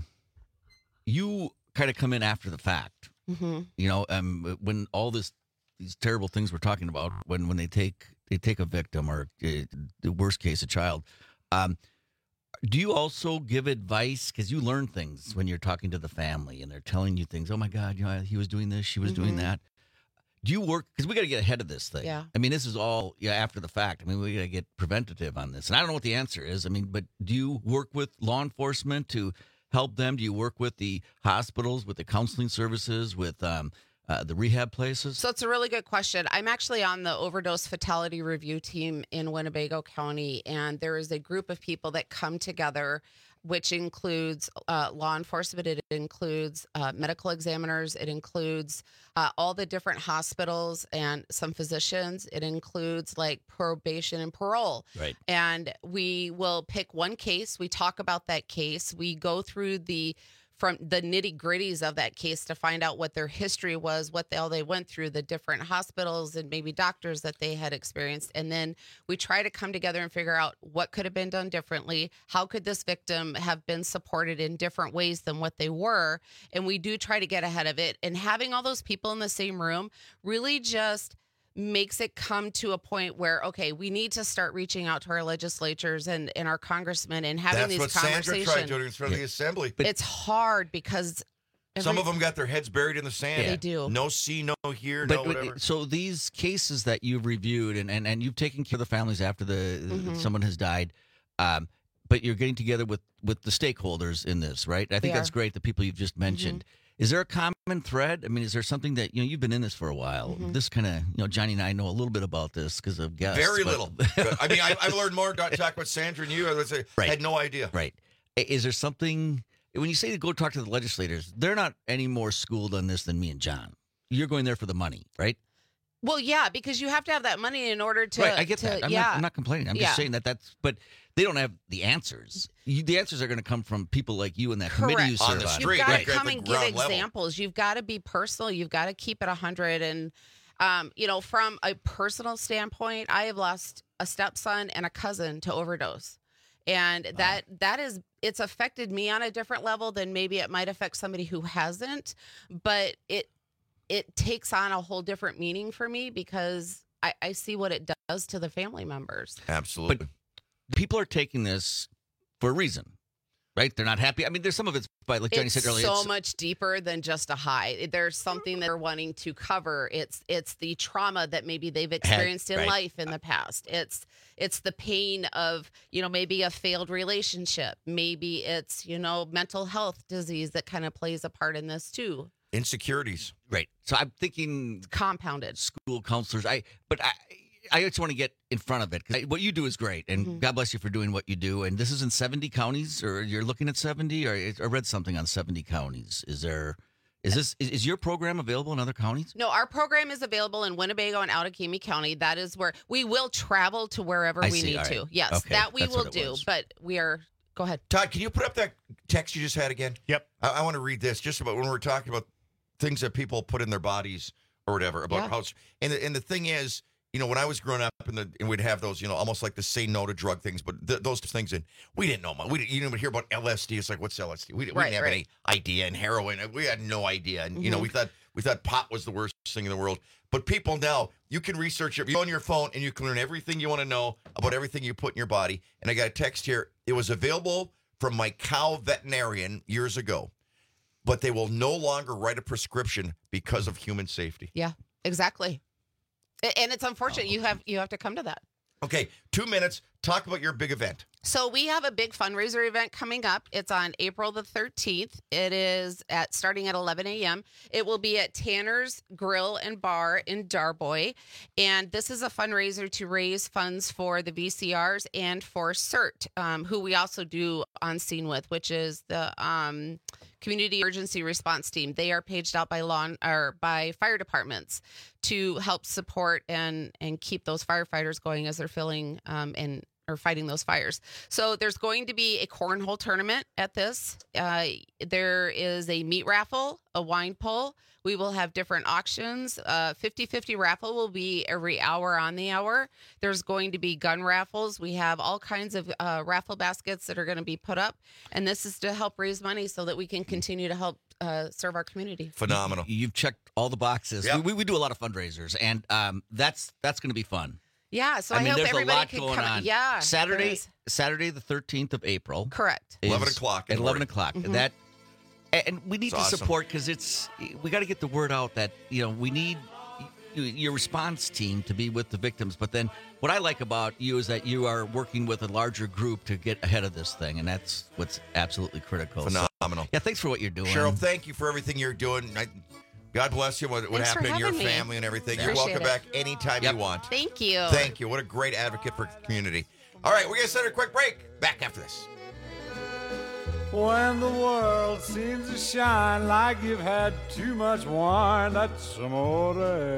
you kind of come in after the fact. Mm-hmm. You know, um, when all this, these terrible things we're talking about, when when they take they take a victim or uh, the worst case a child, um, do you also give advice because you learn things when you're talking to the family and they're telling you things? Oh my God, you know, he was doing this, she was doing Mhm. that. Do you work because we got to get ahead of this thing? Yeah. I mean, this is all yeah after the fact. I mean, we got to get preventative on this, and I don't know what the answer is. I mean, but do you work with law enforcement to help them? Do you work with the hospitals, with the counseling services, with um, uh, the rehab places? So it's a really good question. I'm actually on the overdose fatality review team in Winnebago County, and there is a group of people that come together, which includes uh, law enforcement. It includes uh, medical examiners. It includes uh, all the different hospitals and some physicians. It includes like probation and parole. Right. And we will pick one case. We talk about that case. We go through the from the nitty gritties of that case to find out what their history was, what the hell they went through, the different hospitals and maybe doctors that they had experienced. And then we try to come together and figure out what could have been done differently. How could this victim have been supported in different ways than what they were? And we do try to get ahead of it. And having all those people in the same room really just makes it come to a point where, okay, we need to start reaching out to our legislatures and, and our congressmen and having That's these what conversations. Sandra tried doing in front of the assembly. It's hard because every, some of them got their heads buried in the sand. They do. No see, no hear, But no whatever. so these cases that you've reviewed and, and, and you've taken care of the families after the Mhm. someone has died, um, but you're getting together with, with the stakeholders in this, right? I think We that's are. great. The people you've just mentioned. Is there a common thread? I mean, is there something that you know you've been in this for a while? Mhm. This kind of you know Johnny and I know a little bit about this because of guests. Very but- little. I mean, I, I've learned more talking about Sandra and you. I would say, Right. had no idea. Right. I- Is there something when you say to go talk to the legislators? They're not any more schooled on this than me and John. You're going there for the money, right? Well, yeah, because you have to have that money in order to. right. I get to, that. I'm, yeah. not, I'm not complaining. I'm Yeah. just saying that that's. But they don't have the answers. You, the answers are going to come from people like you and that committee you Correct. serve On the on. street. You've got right, to at come the and give ground level. examples. You've got to be personal. You've got to keep it one hundred. And, um, you know, from a personal standpoint, I have lost a stepson and a cousin to overdose. And that that is, it's affected me on a different level than maybe it might affect somebody who hasn't. But it it takes on a whole different meaning for me because I, I see what it does to the family members. Absolutely. But people are taking this for a reason, right? They're not happy. I mean, there's some of it's by like Johnny It's said earlier. so it's- much deeper than just a high. There's something they're wanting to cover. It's it's the trauma that maybe they've experienced in right. life in the past. It's it's the pain of, you know, maybe a failed relationship. Maybe it's, you know, mental health disease that kind of plays a part in this too. Insecurities. Right. So I'm thinking Compounded. school counselors. I but I I just want to get in front of it because what you do is great, and Mhm. God bless you for doing what you do. And this is in seventy counties, or you're looking at seventy, or I read something on seventy counties. Is there? Is this is, is your program available in other counties? No, our program is available in Winnebago and Outagamie County. That is where we will travel to wherever I we see. need All right. to. Yes, Okay. that we That's will what it do. was. But we are. Go ahead. Todd, can you put up that text you just had again? Yep. I, I want to read this just about when we're talking about things that people put in their bodies or whatever about Yeah. how. And the, and the thing is, you know, when I was growing up, and, the, and we'd have those, you know, almost like the say no to drug things, but th- those things, and we didn't know. much. We didn't, you didn't even hear about L S D. It's like, what's L S D? We, didn't- we Right, didn't have right. any idea. And heroin, we had no idea. And you know, Mhm. we thought we thought pot was the worst thing in the world. But people now, you can research it. You go on your phone and you can learn everything you want to know about everything you put in your body. And I got a text here. It was available from my cow veterinarian years ago, but they will no longer write a prescription because of human safety. Yeah, exactly. A- And it's unfortunate you have you have to come to that. Okay, two minutes. Talk about your big event. So we have a big fundraiser event coming up. It's on April the thirteenth. It is at starting at eleven a.m. It will be at Tanner's Grill and Bar in Darboy. And this is a fundraiser to raise funds for the V C Rs and for CERT, um, who we also do on scene with, which is the um, Community Emergency Response Team. They are paged out by law or by fire departments to help support and and keep those firefighters going as they're filling um, and or fighting those fires. So there's going to be a cornhole tournament at this. Uh, there is a meat raffle, a wine pull. We will have different auctions. Uh, fifty-fifty raffle will be every hour on the hour. There's going to be gun raffles. We have all kinds of uh, raffle baskets that are going to be put up. And this is to help raise money so that we can continue to help uh, serve our community. Phenomenal. You've checked all the boxes. Yep. We, we, we do a lot of fundraisers, and um, that's that's going to be fun. Yeah, so I, I mean, hope there's a everybody lot can going come. on. Yeah, there Saturday, is. Saturday the thirteenth of April. Correct. is eleven o'clock in At the eleven morning. o'clock. Mhm. That, and we need It's to awesome. support because it's we got to get the word out that you know we need y- your response team to be with the victims. But then what I like about you is that you are working with a larger group to get ahead of this thing, and that's what's absolutely critical. So, Phenomenal. yeah, thanks for what you're doing, Cheryl, thank you for everything you're doing. I, God bless you. What, what Thanks for happened in your having me. family and everything. You're Appreciate welcome it. back anytime Yep. you want. Thank you. Thank you. What a great advocate for the community. All right, we're going to send a quick break. Back after this. When the world seems to shine like you've had too much wine, that's amore.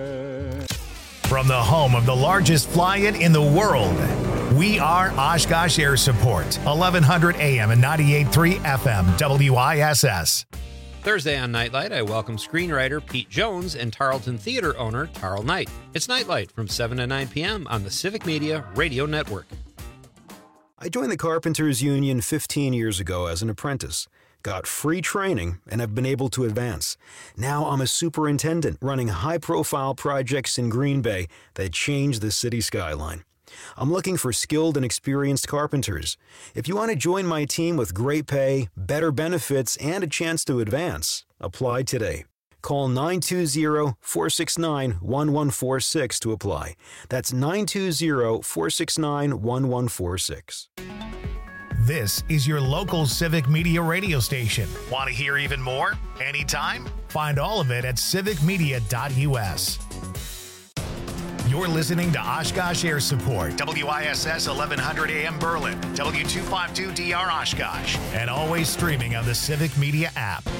From the home of the largest fly-in in the world, we are Oshkosh Air Support, eleven hundred A M and ninety-eight point three F M, W I S S. Thursday on Nightlight, I welcome screenwriter Pete Jones and Tarleton Theater owner Tarl Knight. It's Nightlight from seven to nine p.m. on the Civic Media Radio Network. I joined the Carpenters Union fifteen years ago as an apprentice. got free training, and have been able to advance. Now I'm a superintendent running high-profile projects in Green Bay that change the city skyline. I'm looking for skilled and experienced carpenters. If you want to join my team with great pay, better benefits, and a chance to advance, apply today. Call nine two zero, four six nine, one one four six to apply. That's nine two zero, four six nine, one one four six. This is your local Civic Media radio station. Want to hear even more? Anytime? Find all of it at civic media dot u s. You're listening to Oshkosh Air Support, W I S S eleven hundred A M Berlin, W two fifty-two D R Oshkosh, and always streaming on the Civic Media app.